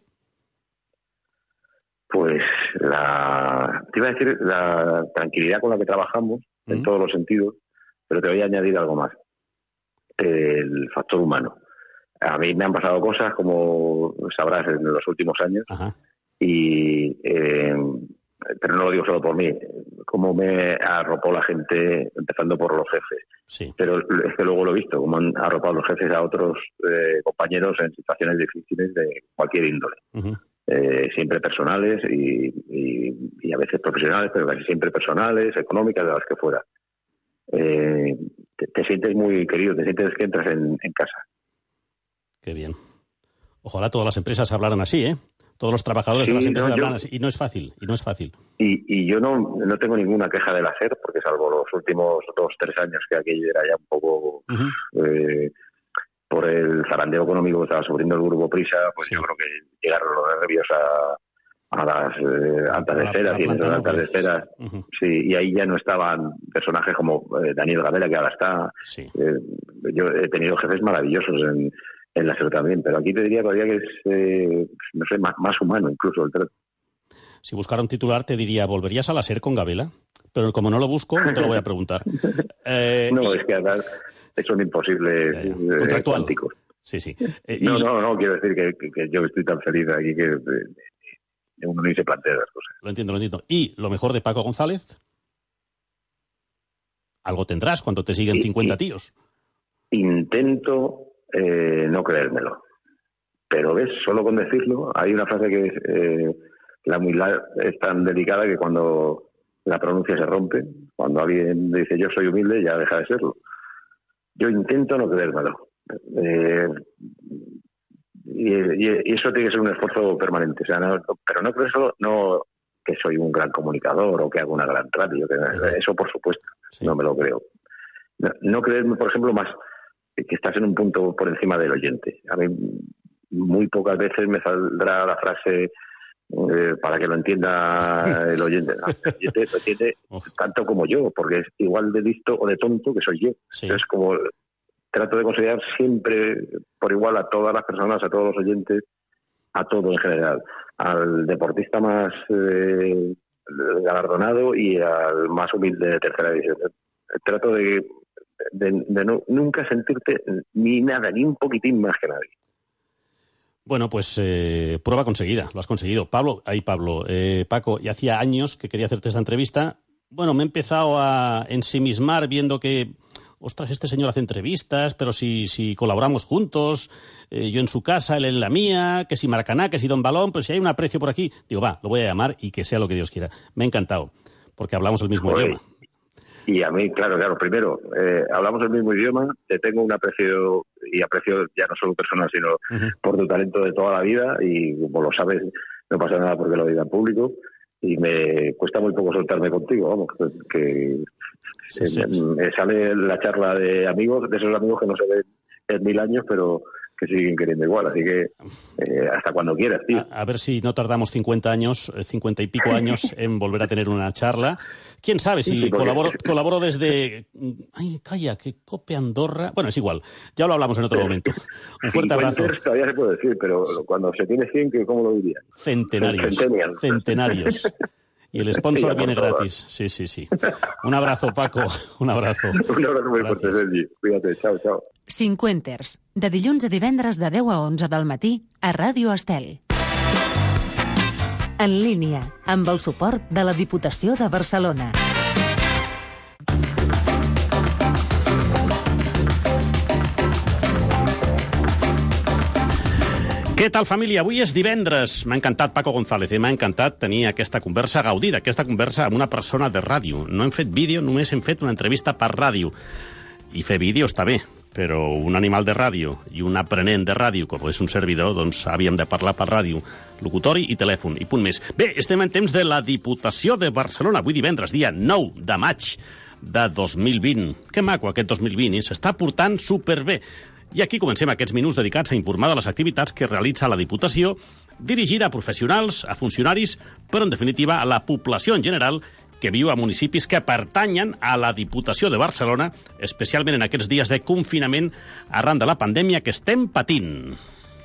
Pues la, te iba a decir la tranquilidad con la que trabajamos, mm. en todos los sentidos, pero te voy a añadir algo más. El factor humano. a mí me han pasado cosas, como sabrás, en los últimos años, Ajá. y eh, pero no lo digo solo por mí, cómo me arropó la gente, empezando por los jefes. Sí. Pero es que luego lo he visto, cómo han arropado los jefes a otros eh, compañeros en situaciones difíciles de cualquier índole. Uh-huh. Eh, siempre personales y, y, y a veces profesionales, pero casi siempre personales, económicas, de las que fuera. Eh, te, te sientes muy querido, te sientes que entras en, en casa. Qué bien. Ojalá todas las empresas hablaran así, ¿eh? Todos los trabajadores Sí, de las empresas no, hablaran yo, así. Y no es fácil, y no es fácil. Y, y yo no, no tengo ninguna queja del hacer, porque salvo los últimos dos, tres años que aquello era ya un poco... Uh-huh. Eh, por el zarandeo económico que estaba sufriendo el Grupo Prisa, pues sí. Yo creo que llegaron los nervios a, a las eh, altas de esferas y en esas altas de esferas. Uh-huh. Sí, y ahí ya no estaban personajes como eh, Daniel Gabela, que ahora está. Sí. Eh, yo he tenido jefes maravillosos en, en la SER también, pero aquí te diría todavía que es, eh, no sé, más, más humano incluso el trato. Si buscara un titular te diría, ¿volverías a la SER con Gabela? Pero como no lo busco, no te lo voy a preguntar. Eh, no, y... es que además son imposibles ya, ya. Eh, cuánticos. Sí, sí. Eh, no, y... no, no, quiero decir que, que, que yo estoy tan feliz aquí que eh, uno ni se plantea las cosas. Lo entiendo, lo entiendo. ¿Y lo mejor de Paco González? Algo tendrás cuando te siguen y, cincuenta y, tíos. Intento eh, no creérmelo. Pero ves, solo con decirlo, hay una frase que es, eh, la humildad es tan delicada que cuando la pronuncia se rompe, cuando alguien dice yo soy humilde, ya deja de serlo. Yo intento no creérmelo. Eh, y, y, y eso tiene que ser un esfuerzo permanente. O sea, no, pero no creo eso, no que soy un gran comunicador o que hago una gran radio. Que, eso, por supuesto, sí. No me lo creo. No, no creerme, por ejemplo, más que estás en un punto por encima del oyente. A mí muy pocas veces me saldrá la frase eh, para que lo entienda el oyente. No, el oyente lo entiende tanto como yo, porque es igual de listo o de tonto que soy yo. Sí. Entonces, como trato de considerar siempre por igual a todas las personas, a todos los oyentes, a todo en general, al deportista más eh, galardonado y al más humilde de tercera división. Trato de, de, de no, nunca sentirte ni nada, ni un poquitín más que nadie. Bueno, pues eh, prueba conseguida, lo has conseguido. Pablo, ahí Pablo, eh, Paco, ya hacía años que quería hacerte esta entrevista. Bueno, me he empezado a ensimismar viendo que, ostras, este señor hace entrevistas, pero si, si colaboramos juntos, eh, yo en su casa, él en la mía, que si Maracaná, que si Don Balón, pues si hay un aprecio por aquí, digo, va, lo voy a llamar y que sea lo que Dios quiera. Me ha encantado, porque hablamos el mismo Joder. idioma. Y a mí, claro, claro, primero, eh, hablamos el mismo idioma, te tengo un aprecio, y aprecio ya no solo personal, sino uh-huh. por tu talento de toda la vida, y como lo sabes, no pasa nada porque lo diga en público, y me cuesta muy poco soltarme contigo, vamos, que sí, sí, sí. Me sale la charla de amigos, de esos amigos que no se ven en mil años, pero que siguen queriendo igual, así que eh, hasta cuando quieras, tío. A, a ver si no tardamos cincuenta años, cincuenta y pico años en volver a tener una charla. ¿Quién sabe si sí, colaboro, colaboro desde... Ay, calla, que Cope Andorra... Bueno, es igual, ya lo hablamos en otro momento. Un fuerte abrazo. Todavía se puede decir, pero cuando se tiene cien, ¿cómo lo diría? Centenarios. Centenarios. Centenarios. Y el sponsor sí, viene gratis. Sí, sí, sí. Un abrazo, Paco. Un abrazo. Un abrazo muy fuerte, Sergi. Cuídate. Chao, chao. Cinquenters, de dilluns a divendres de deu a onze del matí a Ràdio Estel. En línia, amb el suport de la Diputació de Barcelona. Què tal, família? Avui és divendres. M'ha encantat Paco González i m'ha encantat tenir aquesta conversa gaudida, aquesta conversa amb una persona de ràdio. No hem fet vídeo, només hem fet una entrevista per ràdio. I fer vídeo està bé, però un animal de ràdio i un aprenent de ràdio, com és un servidor, doncs havíem de parlar per ràdio, locutori i telèfon, i punt més. Bé, estem en temps de la Diputació de Barcelona, avui divendres, dia nou de maig de dos mil vint. Que maco aquest dos mil vint, eh? S'està portant superbé. I aquí comencem aquests minuts dedicats a informar de les activitats que realitza la Diputació, dirigida a professionals, a funcionaris, però en definitiva a la població en general que viu a municipis que pertanyen a la Diputació de Barcelona, especialment en aquests dies de confinament arran de la pandèmia que estem patint.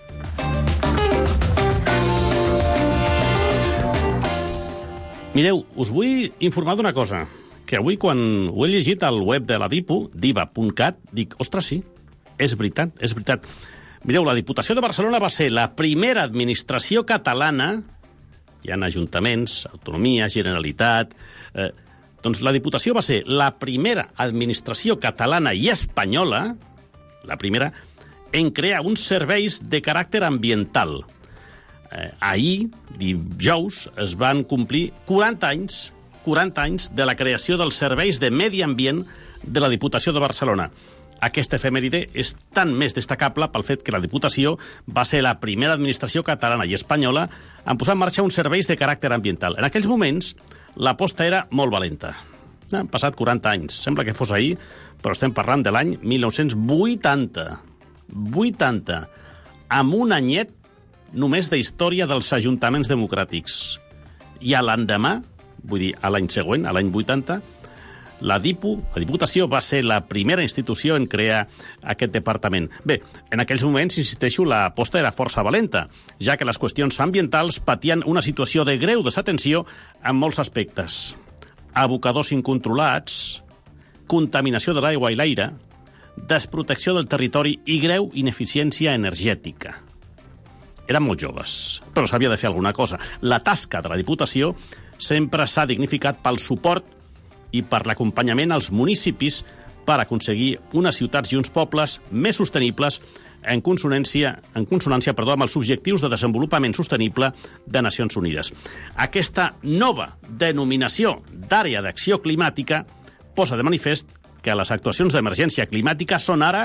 Mireu, us vull informar d'una cosa, que avui quan ho he llegit al web de la Dipu, diva punt cat, dic, ostres, sí, és veritat, és veritat. Mireu, la Diputació de Barcelona va ser la primera administració catalana, hi ha ajuntaments, autonomia, Generalitat... Eh, doncs la Diputació va ser la primera administració catalana i espanyola, la primera, en crear uns serveis de caràcter ambiental. Eh, ahir, dijous, es van complir quaranta anys, quaranta anys de la creació dels serveis de medi ambient de la Diputació de Barcelona. Aquesta efemèride és tan més destacable pel fet que la Diputació va ser la primera administració catalana i espanyola en posar en marxa uns serveis de caràcter ambiental. En aquells moments, l'aposta era molt valenta. Han passat quaranta anys. Sembla que fos ahir, però estem parlant de l'any mil nou-cents vuitanta. vuitanta. Amb un anyet només de història dels ajuntaments democràtics. I a l'endemà, vull dir, a l'any següent, a l'any vuitanta, la DIPU, la Diputació, va ser la primera institució en crear aquest departament. Bé, en aquells moments, insisteixo, l'aposta era força valenta, ja que les qüestions ambientals patien una situació de greu desatenció en molts aspectes. Abocadors incontrolats, contaminació de l'aigua i l'aire, desprotecció del territori i greu ineficiència energètica. Eren molt joves, però s'havia de fer alguna cosa. La tasca de la Diputació sempre s'ha dignificat pel suport i per l'acompanyament als municipis per aconseguir unes ciutats i uns pobles més sostenibles en consonància, en consonància perdó, amb els objectius de desenvolupament sostenible de Nacions Unides. Aquesta nova denominació d'àrea d'acció climàtica posa de manifest que les actuacions d'emergència climàtica són ara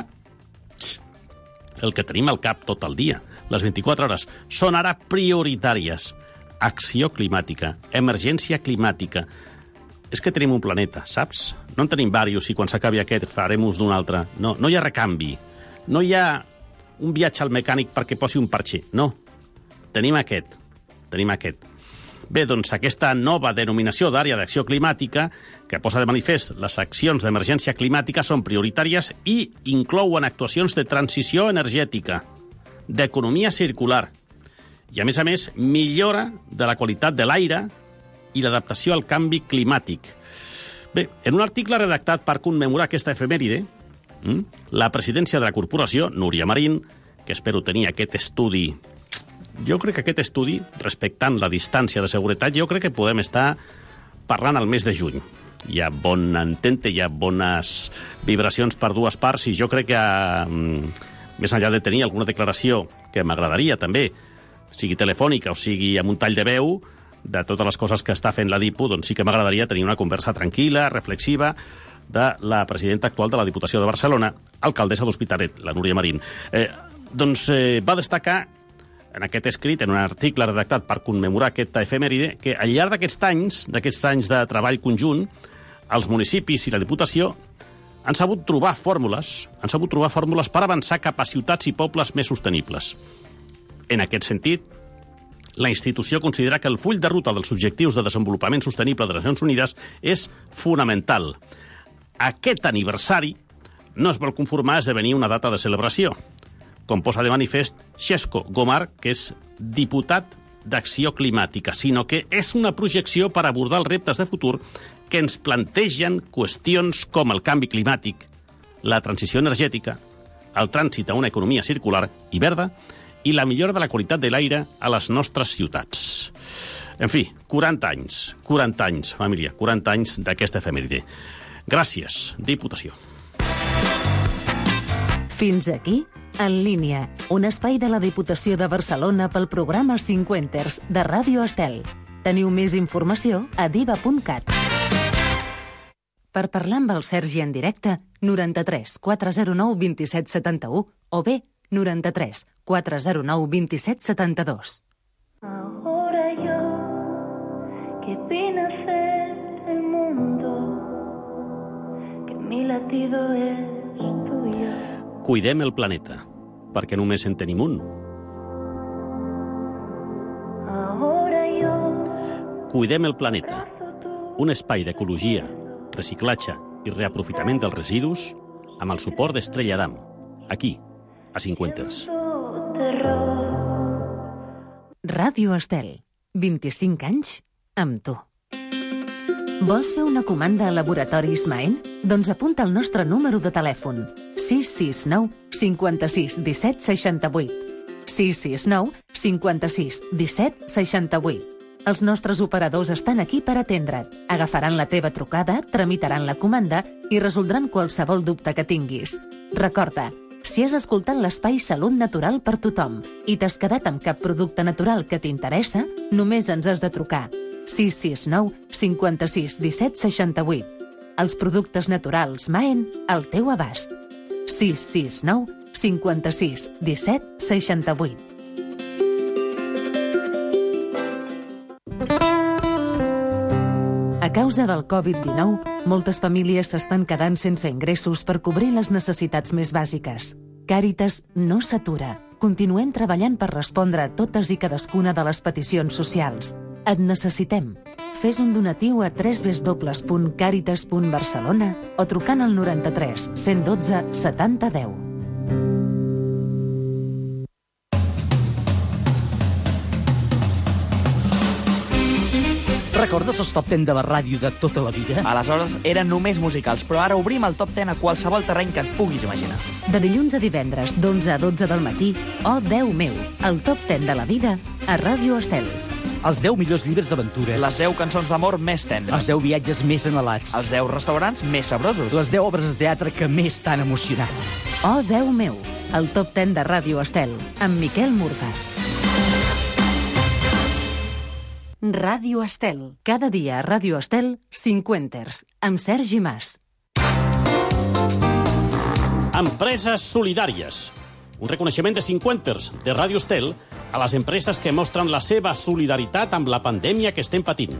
el que tenim al cap tot el dia, les vint-i-quatre hores, són ara prioritàries. Acció climàtica, emergència climàtica. És que tenim un planeta, saps? No en tenim diversos i quan s'acabi aquest farem ús d'un altre. No, no hi ha recanvi. No hi ha un viatge al mecànic perquè posi un parxer. No. Tenim aquest. Tenim aquest. Bé, doncs aquesta nova denominació d'àrea d'acció climàtica, que posa de manifest les accions d'emergència climàtica, són prioritàries i inclouen actuacions de transició energètica, d'economia circular i, a més a més, millora de la qualitat de l'aire i l'adaptació al canvi climàtic. Bé, en un article redactat per commemorar aquesta efemèride, la presidència de la corporació, Núria Marín, que espero tenir aquest estudi... Jo crec que aquest estudi, respectant la distància de seguretat, jo crec que podem estar parlant al mes de juny. Hi ha bon entente, hi ha bones vibracions per dues parts, i jo crec que, més enllà de tenir alguna declaració que m'agradaria també, sigui telefònica o sigui amb un tall de veu, de totes les coses que està fent la DIPU, doncs sí que m'agradaria tenir una conversa tranquil·la, reflexiva, de la presidenta actual de la Diputació de Barcelona, alcaldessa d'Hospitalet, la Núria Marín. Eh, doncs eh, va destacar en aquest escrit, en un article redactat per commemorar aquesta efemèride, que al llarg d'aquests anys, d'aquests anys de treball conjunt, els municipis i la Diputació han sabut trobar fórmules, han sabut trobar fórmules per avançar cap a ciutats i pobles més sostenibles. En aquest sentit, la institució considera que el full de ruta dels objectius de desenvolupament sostenible de les Nacions Unides és fonamental. Aquest aniversari no es vol conformar a esdevenir una data de celebració, com posa de manifest Xesco Gomar, que és diputat d'acció climàtica, sinó que és una projecció per abordar els reptes de futur que ens plantegen qüestions com el canvi climàtic, la transició energètica, el trànsit a una economia circular i verda, i la millora de la qualitat de l'aire a les nostres ciutats. En fi, quaranta anys, quaranta anys, família, quaranta anys d'aquesta efemèride. Gràcies, Diputació. Fins aquí, En línia, un espai de la Diputació de Barcelona pel programa Cinquenters de Ràdio Estel. Teniu més informació a diva punt cat. Per parlar amb el Sergi en directe, noranta-tres quatre zero nou vint-i-set setanta-u o bé noranta-tres quatre zero nou vint-i-set setanta-dos. Ahora yo, que vine a ser el mundo, que mi latido es tuyo. Cuidem el planeta, perquè només en tenim un. Ahora yo, Cuidem el planeta, un espai d'ecologia, reciclatge i reaprofitament dels residus amb el suport d'Estrella Damm, aquí, a Cinquenters. Ràdio Estel, vint-i-cinc anys amb tu. Vols fer una comanda a Laboratoris Maen? Doncs apunta el nostre número de telèfon sis sis nou cinquanta-sis disset seixanta-vuit. sis sis nou cinquanta-sis disset seixanta-vuit. Els nostres operadors estan aquí per atendre't. Agafaran la teva trucada, tramitaran la comanda i resoldran qualsevol dubte que tinguis. Recorda, si has escoltat l'espai Salut Natural per tothom i t'has quedat amb cap producte natural que t'interessa, només ens has de trucar. sis sis nou cinquanta-sis disset seixanta-vuit. Els productes naturals Maen al teu abast. sis sis nou cinquanta-sis disset seixanta-vuit. A causa del covid dinou, moltes famílies s'estan quedant sense ingressos per cobrir les necessitats més bàsiques. Càritas no s'atura. Continuem treballant per respondre a totes i cadascuna de les peticions socials. Et necessitem. Fes un donatiu a w w w punt càritas punt barcelona o trucant al noranta-tres cent dotze setanta deu. Recordes els top deu de la ràdio de tota la vida? Aleshores eren només musicals, però ara obrim el top deu a qualsevol terreny que et puguis imaginar. De dilluns a divendres, d'onze a dotze del matí, Oh, Déu meu, el top deu de la vida a Ràdio Estel. Els deu millors llibres d'aventures. Les deu cançons d'amor més tendres. Els deu viatges més anhelats. Els deu restaurants més sabrosos. Les deu obres de teatre que més t'han emocionat. Oh, Déu meu, el top deu de Ràdio Estel, amb Miquel Murga. Ràdio Estel. Cada dia a Ràdio Estel, Cinquenters, amb Sergi Mas. Empreses solidàries. Un reconeixement de Cinquenters de Ràdio Estel a les empreses que mostren la seva solidaritat amb la pandèmia que estem patint.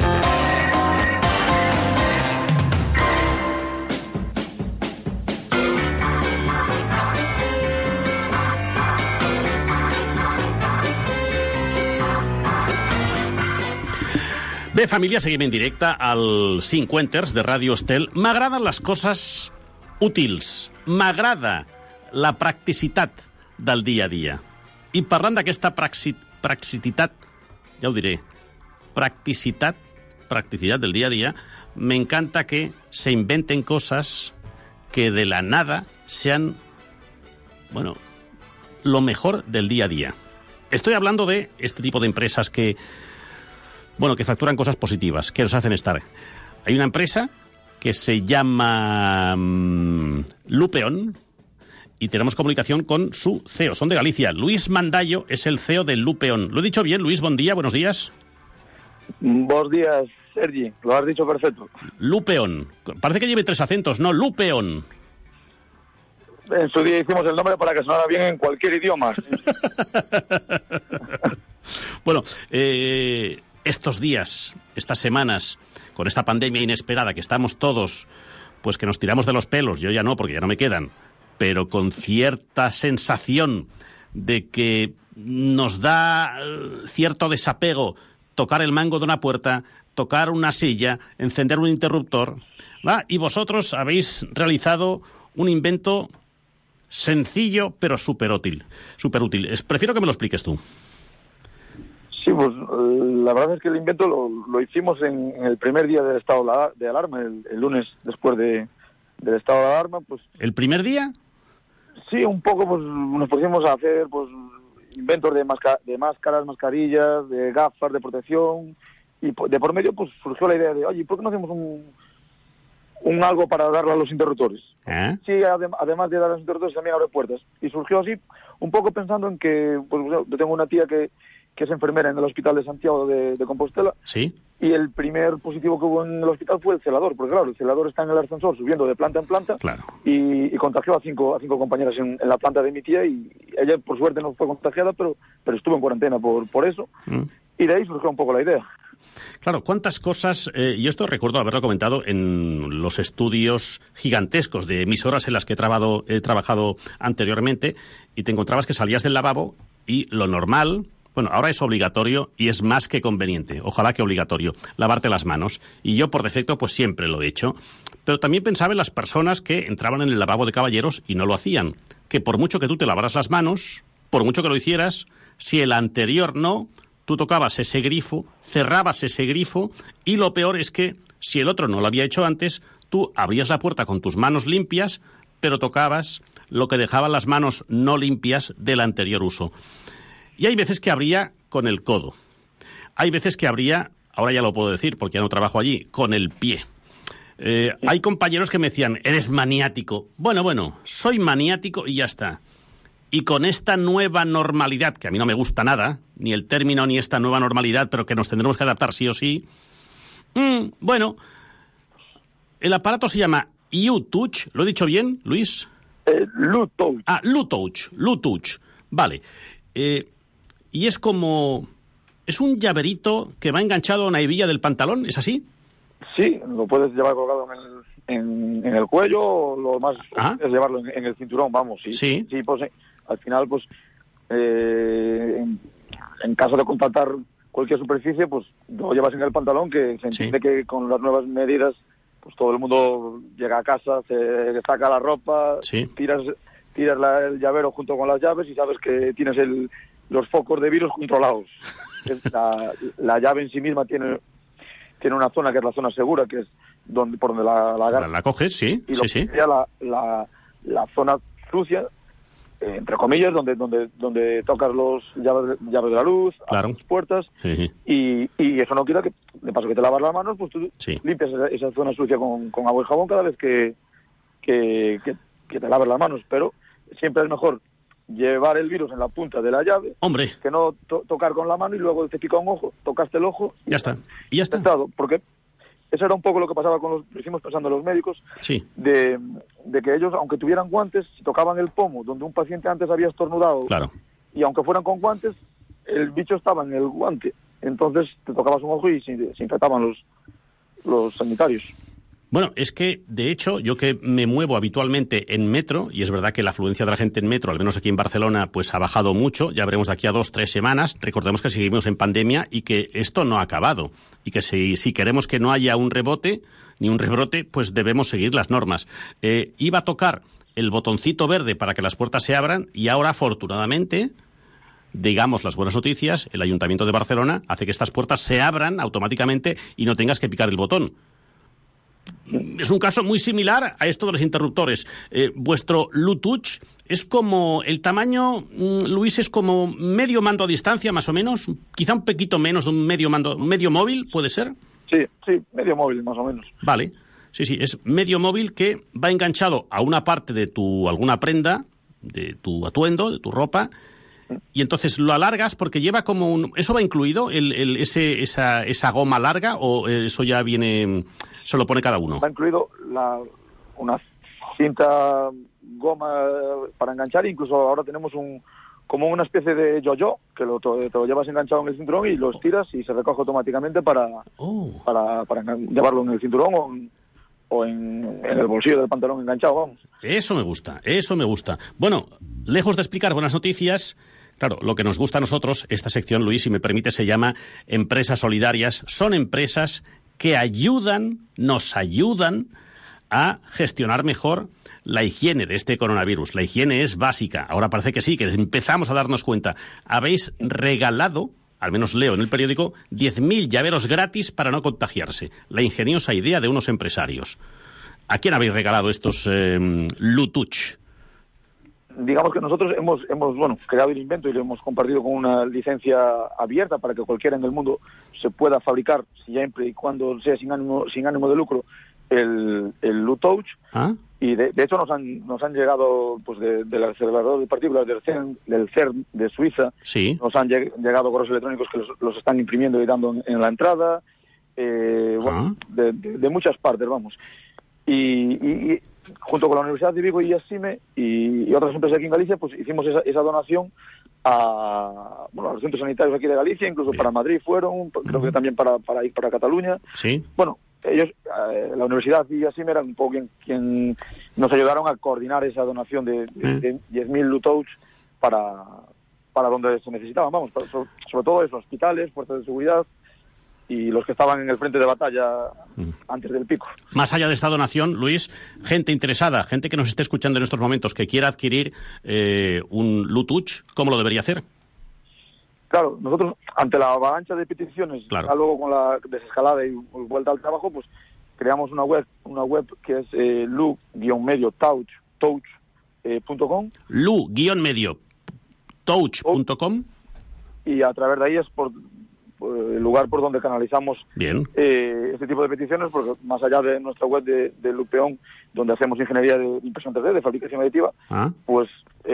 Bé, família, seguim en directe al Cinquenters de Ràdio Estel. M'agraden les coses útils. M'agrada la practicitat del dia a dia. I parlant d'aquesta practicitat, ja ho diré, practicitat, practicitat del dia a dia, me encanta que se inventen cosas que de la nada sean, bueno, lo mejor del día a día. Estoy hablando de este tipo de empresas que, bueno, que facturan cosas positivas, que nos hacen estar. Hay una empresa que se llama um, Lupeon, y tenemos comunicación con su C E O. Son de Galicia. Luis Mandallo es el C E O de Lupeon. ¿Lo he dicho bien, Luis? Buen día, buenos días. Buenos días, Sergi. Lo has dicho perfecto. Lupeon. Parece que lleve tres acentos, ¿no? Lupeon. En su día hicimos el nombre para que sonara bien en cualquier idioma. Bueno, eh, estos días, estas semanas, con esta pandemia inesperada que estamos todos, pues que nos tiramos de los pelos, yo ya no, porque ya no me quedan, pero con cierta sensación de que nos da cierto desapego tocar el mango de una puerta, tocar una silla, encender un interruptor, ¿va? Y vosotros habéis realizado un invento sencillo, pero súper útil. Súper útil. Prefiero que me lo expliques tú. Sí, pues la verdad es que el invento lo, lo hicimos en, en el primer día del estado de alarma, el, el lunes después de, del estado de alarma. Pues ¿El primer día? Sí, un poco pues nos pusimos a hacer pues inventos de, masca- de máscaras, mascarillas, de gafas de protección, y de por medio pues surgió la idea de, oye, ¿por qué no hacemos un, un algo para darle a los interruptores? ¿Eh? Sí, adem- además de dar a los interruptores también abre puertas. Y surgió así, un poco pensando en que, pues yo tengo una tía que, que es enfermera en el Hospital de Santiago de, de Compostela. Sí. Y el primer positivo que hubo en el hospital fue el celador, porque claro, el celador está en el ascensor subiendo de planta en planta, claro. y, y contagió a cinco a cinco compañeras en, en la planta de mi tía, y ella por suerte no fue contagiada, pero pero estuvo en cuarentena por por eso, mm. y de ahí surgió un poco la idea. Claro, cuántas cosas, eh, y esto recuerdo haberlo comentado en los estudios gigantescos de emisoras en las que he trabajado, he trabajado anteriormente, y te encontrabas que salías del lavabo y lo normal... Bueno, ahora es obligatorio y es más que conveniente, ojalá que obligatorio, lavarte las manos. Y yo, por defecto, pues siempre lo he hecho. Pero también pensaba en las personas que entraban en el lavabo de caballeros y no lo hacían. Que por mucho que tú te lavaras las manos, por mucho que lo hicieras, si el anterior no, tú tocabas ese grifo, cerrabas ese grifo, y lo peor es que, si el otro no lo había hecho antes, tú abrías la puerta con tus manos limpias, pero tocabas lo que dejaban las manos no limpias del anterior uso. Y hay veces que abría con el codo. Hay veces que abría, ahora ya lo puedo decir porque ya no trabajo allí, con el pie. Eh, hay compañeros que me decían, eres maniático. Bueno, bueno, soy maniático y ya está. Y con esta nueva normalidad, que a mí no me gusta nada, ni el término ni esta nueva normalidad, pero que nos tendremos que adaptar sí o sí, mmm, bueno, el aparato se llama U-Touch. ¿Lo he dicho bien, Luis? Eh, Lu-Touch. Ah, Lu-Touch, Lu-Touch. Vale. Eh, y es como... ¿Es un llaverito que va enganchado a una hebilla del pantalón? ¿Es así? Sí, lo puedes llevar colgado en el, en, en el cuello, o lo más ¿Ah? es llevarlo en, en el cinturón, vamos. Sí, sí. sí pues, eh, al final, pues, eh, en, en caso de contactar cualquier superficie, pues lo llevas en el pantalón, que se entiende sí. que con las nuevas medidas, pues todo el mundo llega a casa, se saca la ropa, sí. tiras, tiras la, el llavero junto con las llaves y sabes que tienes el, los focos de virus controlados. La, la llave en sí misma tiene... tiene una zona que es la zona segura, que es donde por donde la la, la, la coges, sí, y sí, lo sí. que la, la, la zona sucia, eh, entre comillas, donde donde donde tocas los llaves, llaves de la luz, claro. las puertas, sí. y, y eso no quita que, de paso que te lavas las manos, pues tú sí. limpias esa, esa zona sucia con, con agua y jabón cada vez que, que, que, que te laves las manos, pero siempre es mejor llevar el virus en la punta de la llave, hombre, que no to tocar con la mano y luego te pica un ojo, tocaste el ojo y ya está, y ya está. Intentado, porque eso era un poco lo que pasaba con los, lo hicimos pensando los médicos, sí. de, de que ellos, aunque tuvieran guantes, si tocaban el pomo donde un paciente antes había estornudado, claro. y aunque fueran con guantes, el bicho estaba en el guante, entonces te tocabas un ojo y se, se infectaban los, los sanitarios. Bueno, es que, de hecho, yo que me muevo habitualmente en metro, y es verdad que la afluencia de la gente en metro, al menos aquí en Barcelona, pues ha bajado mucho, ya veremos de aquí a dos, tres semanas, recordemos que seguimos en pandemia y que esto no ha acabado, y que si, si queremos que no haya un rebote, ni un rebrote, pues debemos seguir las normas. Eh, iba a tocar el botoncito verde para que las puertas se abran, y ahora, afortunadamente, digamos las buenas noticias, el Ayuntamiento de Barcelona hace que estas puertas se abran automáticamente y no tengas que picar el botón. Es un caso muy similar a esto de los interruptores. Eh, vuestro Lu-Touch es como el tamaño, Luis, es como medio mando a distancia, más o menos, quizá un poquito menos de un medio mando, medio móvil, ¿puede ser? Sí, sí, medio móvil, más o menos. Vale, sí, sí, es medio móvil que va enganchado a una parte de tu, alguna prenda, de tu atuendo, de tu ropa, y entonces lo alargas porque lleva como un... ¿Eso va incluido, el, el, ese, esa, esa goma larga, o eso ya viene... se lo pone cada uno? Va incluido la, una cinta goma para enganchar, incluso ahora tenemos un como una especie de yo-yo, que lo, te lo llevas enganchado en el cinturón y lo estiras y se recoge automáticamente para, oh. para, para llevarlo en el cinturón o en, o en, en el bolsillo del pantalón enganchado, vamos. Eso me gusta, eso me gusta. Bueno, lejos de explicar buenas noticias... Claro, lo que nos gusta a nosotros, esta sección, Luis, si me permite, se llama Empresas Solidarias. Son empresas que ayudan, nos ayudan a gestionar mejor la higiene de este coronavirus. La higiene es básica. Ahora parece que sí, que empezamos a darnos cuenta. Habéis regalado, al menos leo en el periódico, diez mil llaveros gratis para no contagiarse. La ingeniosa idea de unos empresarios. ¿A quién habéis regalado estos eh, Lu-Touch? Digamos que nosotros hemos, hemos bueno, creado el invento y lo hemos compartido con una licencia abierta para que cualquiera en el mundo se pueda fabricar, siempre y cuando sea sin ánimo, sin ánimo de lucro, el, el Lu-Touch. ¿Ah? Y de, de hecho nos han, nos han llegado pues de, del acelerador de partículas del CERN, del CERN de Suiza, sí. Nos han lleg, llegado correos electrónicos que los, los están imprimiendo y dando en, en la entrada, eh, bueno, ¿Ah? de, de, de muchas partes, vamos. Y, y, y junto con la Universidad de Vigo y ASIME y, y otras empresas aquí en Galicia, pues hicimos esa, esa donación a, bueno, a los centros sanitarios aquí de Galicia, incluso Bien. para Madrid fueron, creo que también para, para ir para Cataluña. Sí. Bueno, ellos, eh, la Universidad y ASIME eran un poco quien, quien nos ayudaron a coordinar esa donación de, de, de diez mil Lu-Touch para, para donde se necesitaban, vamos, para, sobre, sobre todo eso, hospitales, fuerzas de seguridad, y los que estaban en el frente de batalla mm. antes del pico. Más allá de esta donación, Luis, gente interesada, gente que nos esté escuchando en estos momentos, que quiera adquirir eh, un Lu-Touch, ¿cómo lo debería hacer? Claro, nosotros, ante la avalancha de peticiones, claro. ya luego con la desescalada y vuelta al trabajo, pues creamos una web, una web que es eh, lu-medio touch touch punto com. lu-medio touch punto com. Y a través de ahí es por, por el lugar por donde canalizamos Bien. Eh, este tipo de peticiones, porque más allá de nuestra web de, de Lupeón, donde hacemos ingeniería de impresión tres D, de fabricación aditiva, ¿Ah? pues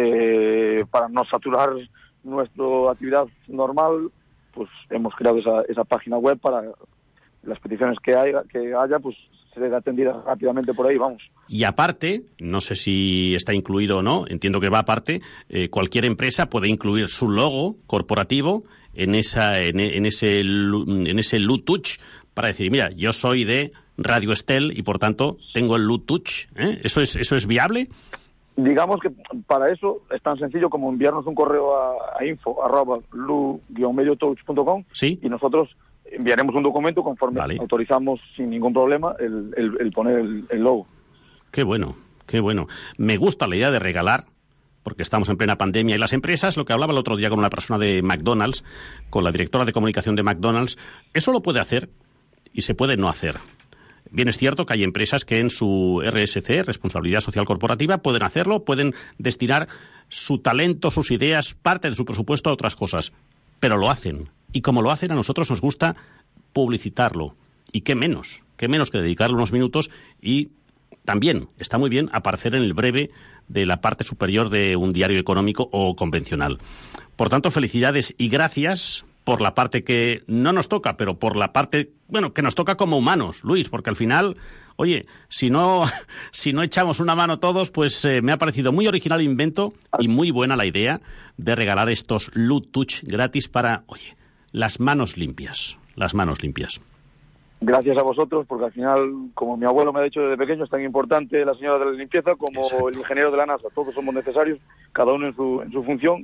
eh, para no saturar nuestra actividad normal, pues hemos creado esa, esa página web para las peticiones que haya, que haya pues ser atendidas rápidamente por ahí, vamos. Y aparte, no sé si está incluido o no, entiendo que va aparte, eh, cualquier empresa puede incluir su logo corporativo en esa en, en ese en ese Lu-Touch para decir, mira, yo soy de Radio Estel y por tanto tengo el Lu-Touch. ¿eh? ¿Eso es eso es viable? Digamos que para eso es tan sencillo como enviarnos un correo a, a info arroba lu-medio touch punto com. ¿Sí? Y nosotros enviaremos un documento conforme vale. autorizamos sin ningún problema el, el, el poner el, el logo. Qué bueno, qué bueno. Me gusta la idea de regalar, porque estamos en plena pandemia, y las empresas, lo que hablaba el otro día con una persona de McDonald's, con la directora de comunicación de McDonald's, eso lo puede hacer y se puede no hacer. Bien, es cierto que hay empresas que en su R S C, Responsabilidad Social Corporativa, pueden hacerlo, pueden destinar su talento, sus ideas, parte de su presupuesto a otras cosas, pero lo hacen. Y como lo hacen, a nosotros nos gusta publicitarlo. Y qué menos, qué menos que dedicarle unos minutos y también está muy bien aparecer en el breve de la parte superior de un diario económico o convencional. Por tanto, felicidades y gracias por la parte que no nos toca, pero por la parte, bueno, que nos toca como humanos, Luis, porque al final, oye, si no, si no echamos una mano todos, pues eh, me ha parecido muy original el invento y muy buena la idea de regalar estos Lu-Touch gratis para, oye, las manos limpias, las manos limpias. Gracias a vosotros, porque al final, como mi abuelo me ha dicho desde pequeño, es tan importante la señora de la limpieza como Exacto. el ingeniero de la NASA. Todos somos necesarios, cada uno en su, en su función,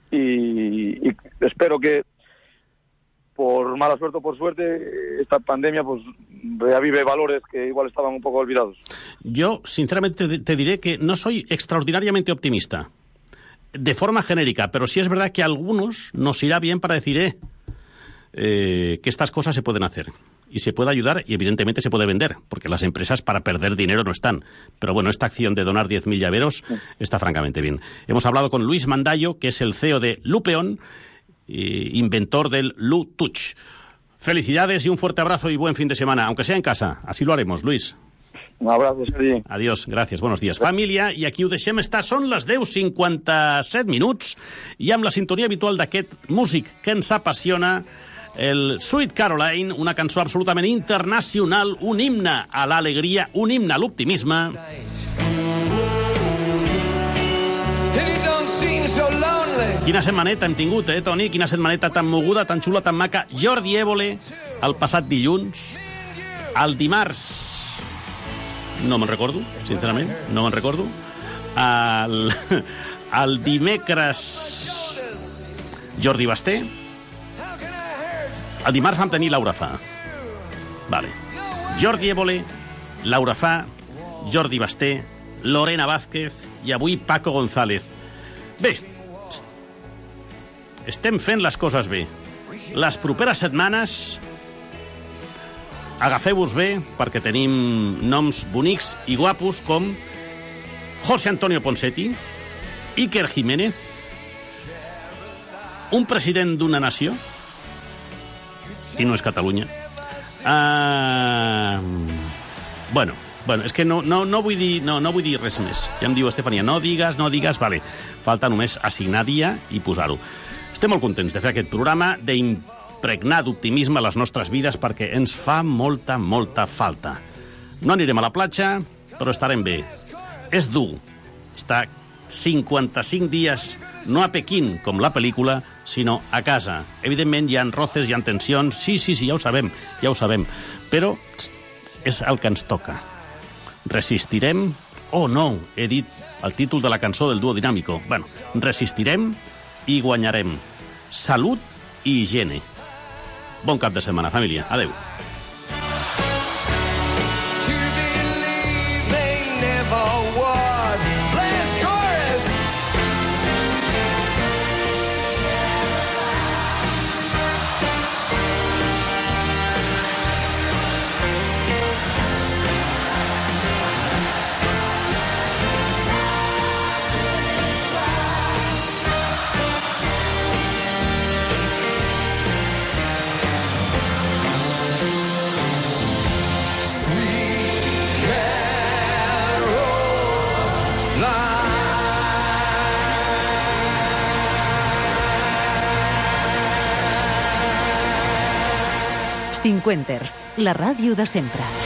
y, y espero que, por mala suerte o por suerte, esta pandemia pues reavive valores que igual estaban un poco olvidados. Yo, sinceramente, te, te diré que no soy extraordinariamente optimista, de forma genérica, pero sí es verdad que a algunos nos irá bien para decir eh, eh, que estas cosas se pueden hacer. Y se puede ayudar y evidentemente se puede vender, porque las empresas para perder dinero no están. Pero bueno, esta acción de donar diez mil llaveros está francamente bien. Hemos hablado con Luis Mandayo, que es el C E O de Lupeón, eh, inventor del Lu-Touch. Felicidades y un fuerte abrazo y buen fin de semana, aunque sea en casa. Así lo haremos, Luis. Un abrazo, Sergi. Adiós, gràcies, buenos días. Família, i aquí ho deixem estar. Són les deu cinquanta-set minuts i amb la sintonia habitual d'aquest músic que ens apassiona, el Sweet Caroline, una cançó absolutament internacional, un himne a l'alegria, un himne a l'optimisme. Quina setmaneta hem tingut, eh, Toni? Quina setmaneta tan moguda, tan xula, tan maca. Jordi Évole, el passat dilluns. El dimarts... No me'n recordo, sincerament, no me'n recordo. El, el dimecres... Jordi Basté. El dimarts vam tenir Laura Fa. Vale. Jordi Évole, Laura Fa, Jordi Basté, Lorena Vázquez i avui Paco González. Bé, estem fent les coses bé. Les properes setmanes agafeu-vos bé perquè tenim noms bonics i guapos com José Antonio Ponseti, Iker Jiménez, un president d'una nació, i no és Catalunya. Uh, bueno, bueno, és que no, no, no, vull dir, no, no vull dir res més. Ja em diu Estefania, no digues, no digues, vale. Falta només assignar dia i posar-ho. Estem molt contents de fer aquest programa, d'impregnar d'optimisme les nostres vides perquè ens fa molta, molta falta. No anirem a la platja, però estarem bé. És dur estar cinquanta-cinc dies no a Pequín, com la pel·lícula, sinó a casa. Evidentment hi ha roces, hi ha tensions, sí, sí, sí, ja ho sabem, ja ho sabem, però és el que ens toca. Resistirem, oh no, he dit el títol de la cançó del duo Dinàmico. Bueno, resistirem i guanyarem. Salut i higiene. Bon cap de setmana, família. Adeu. Cinquanters, la ràdio de sempre.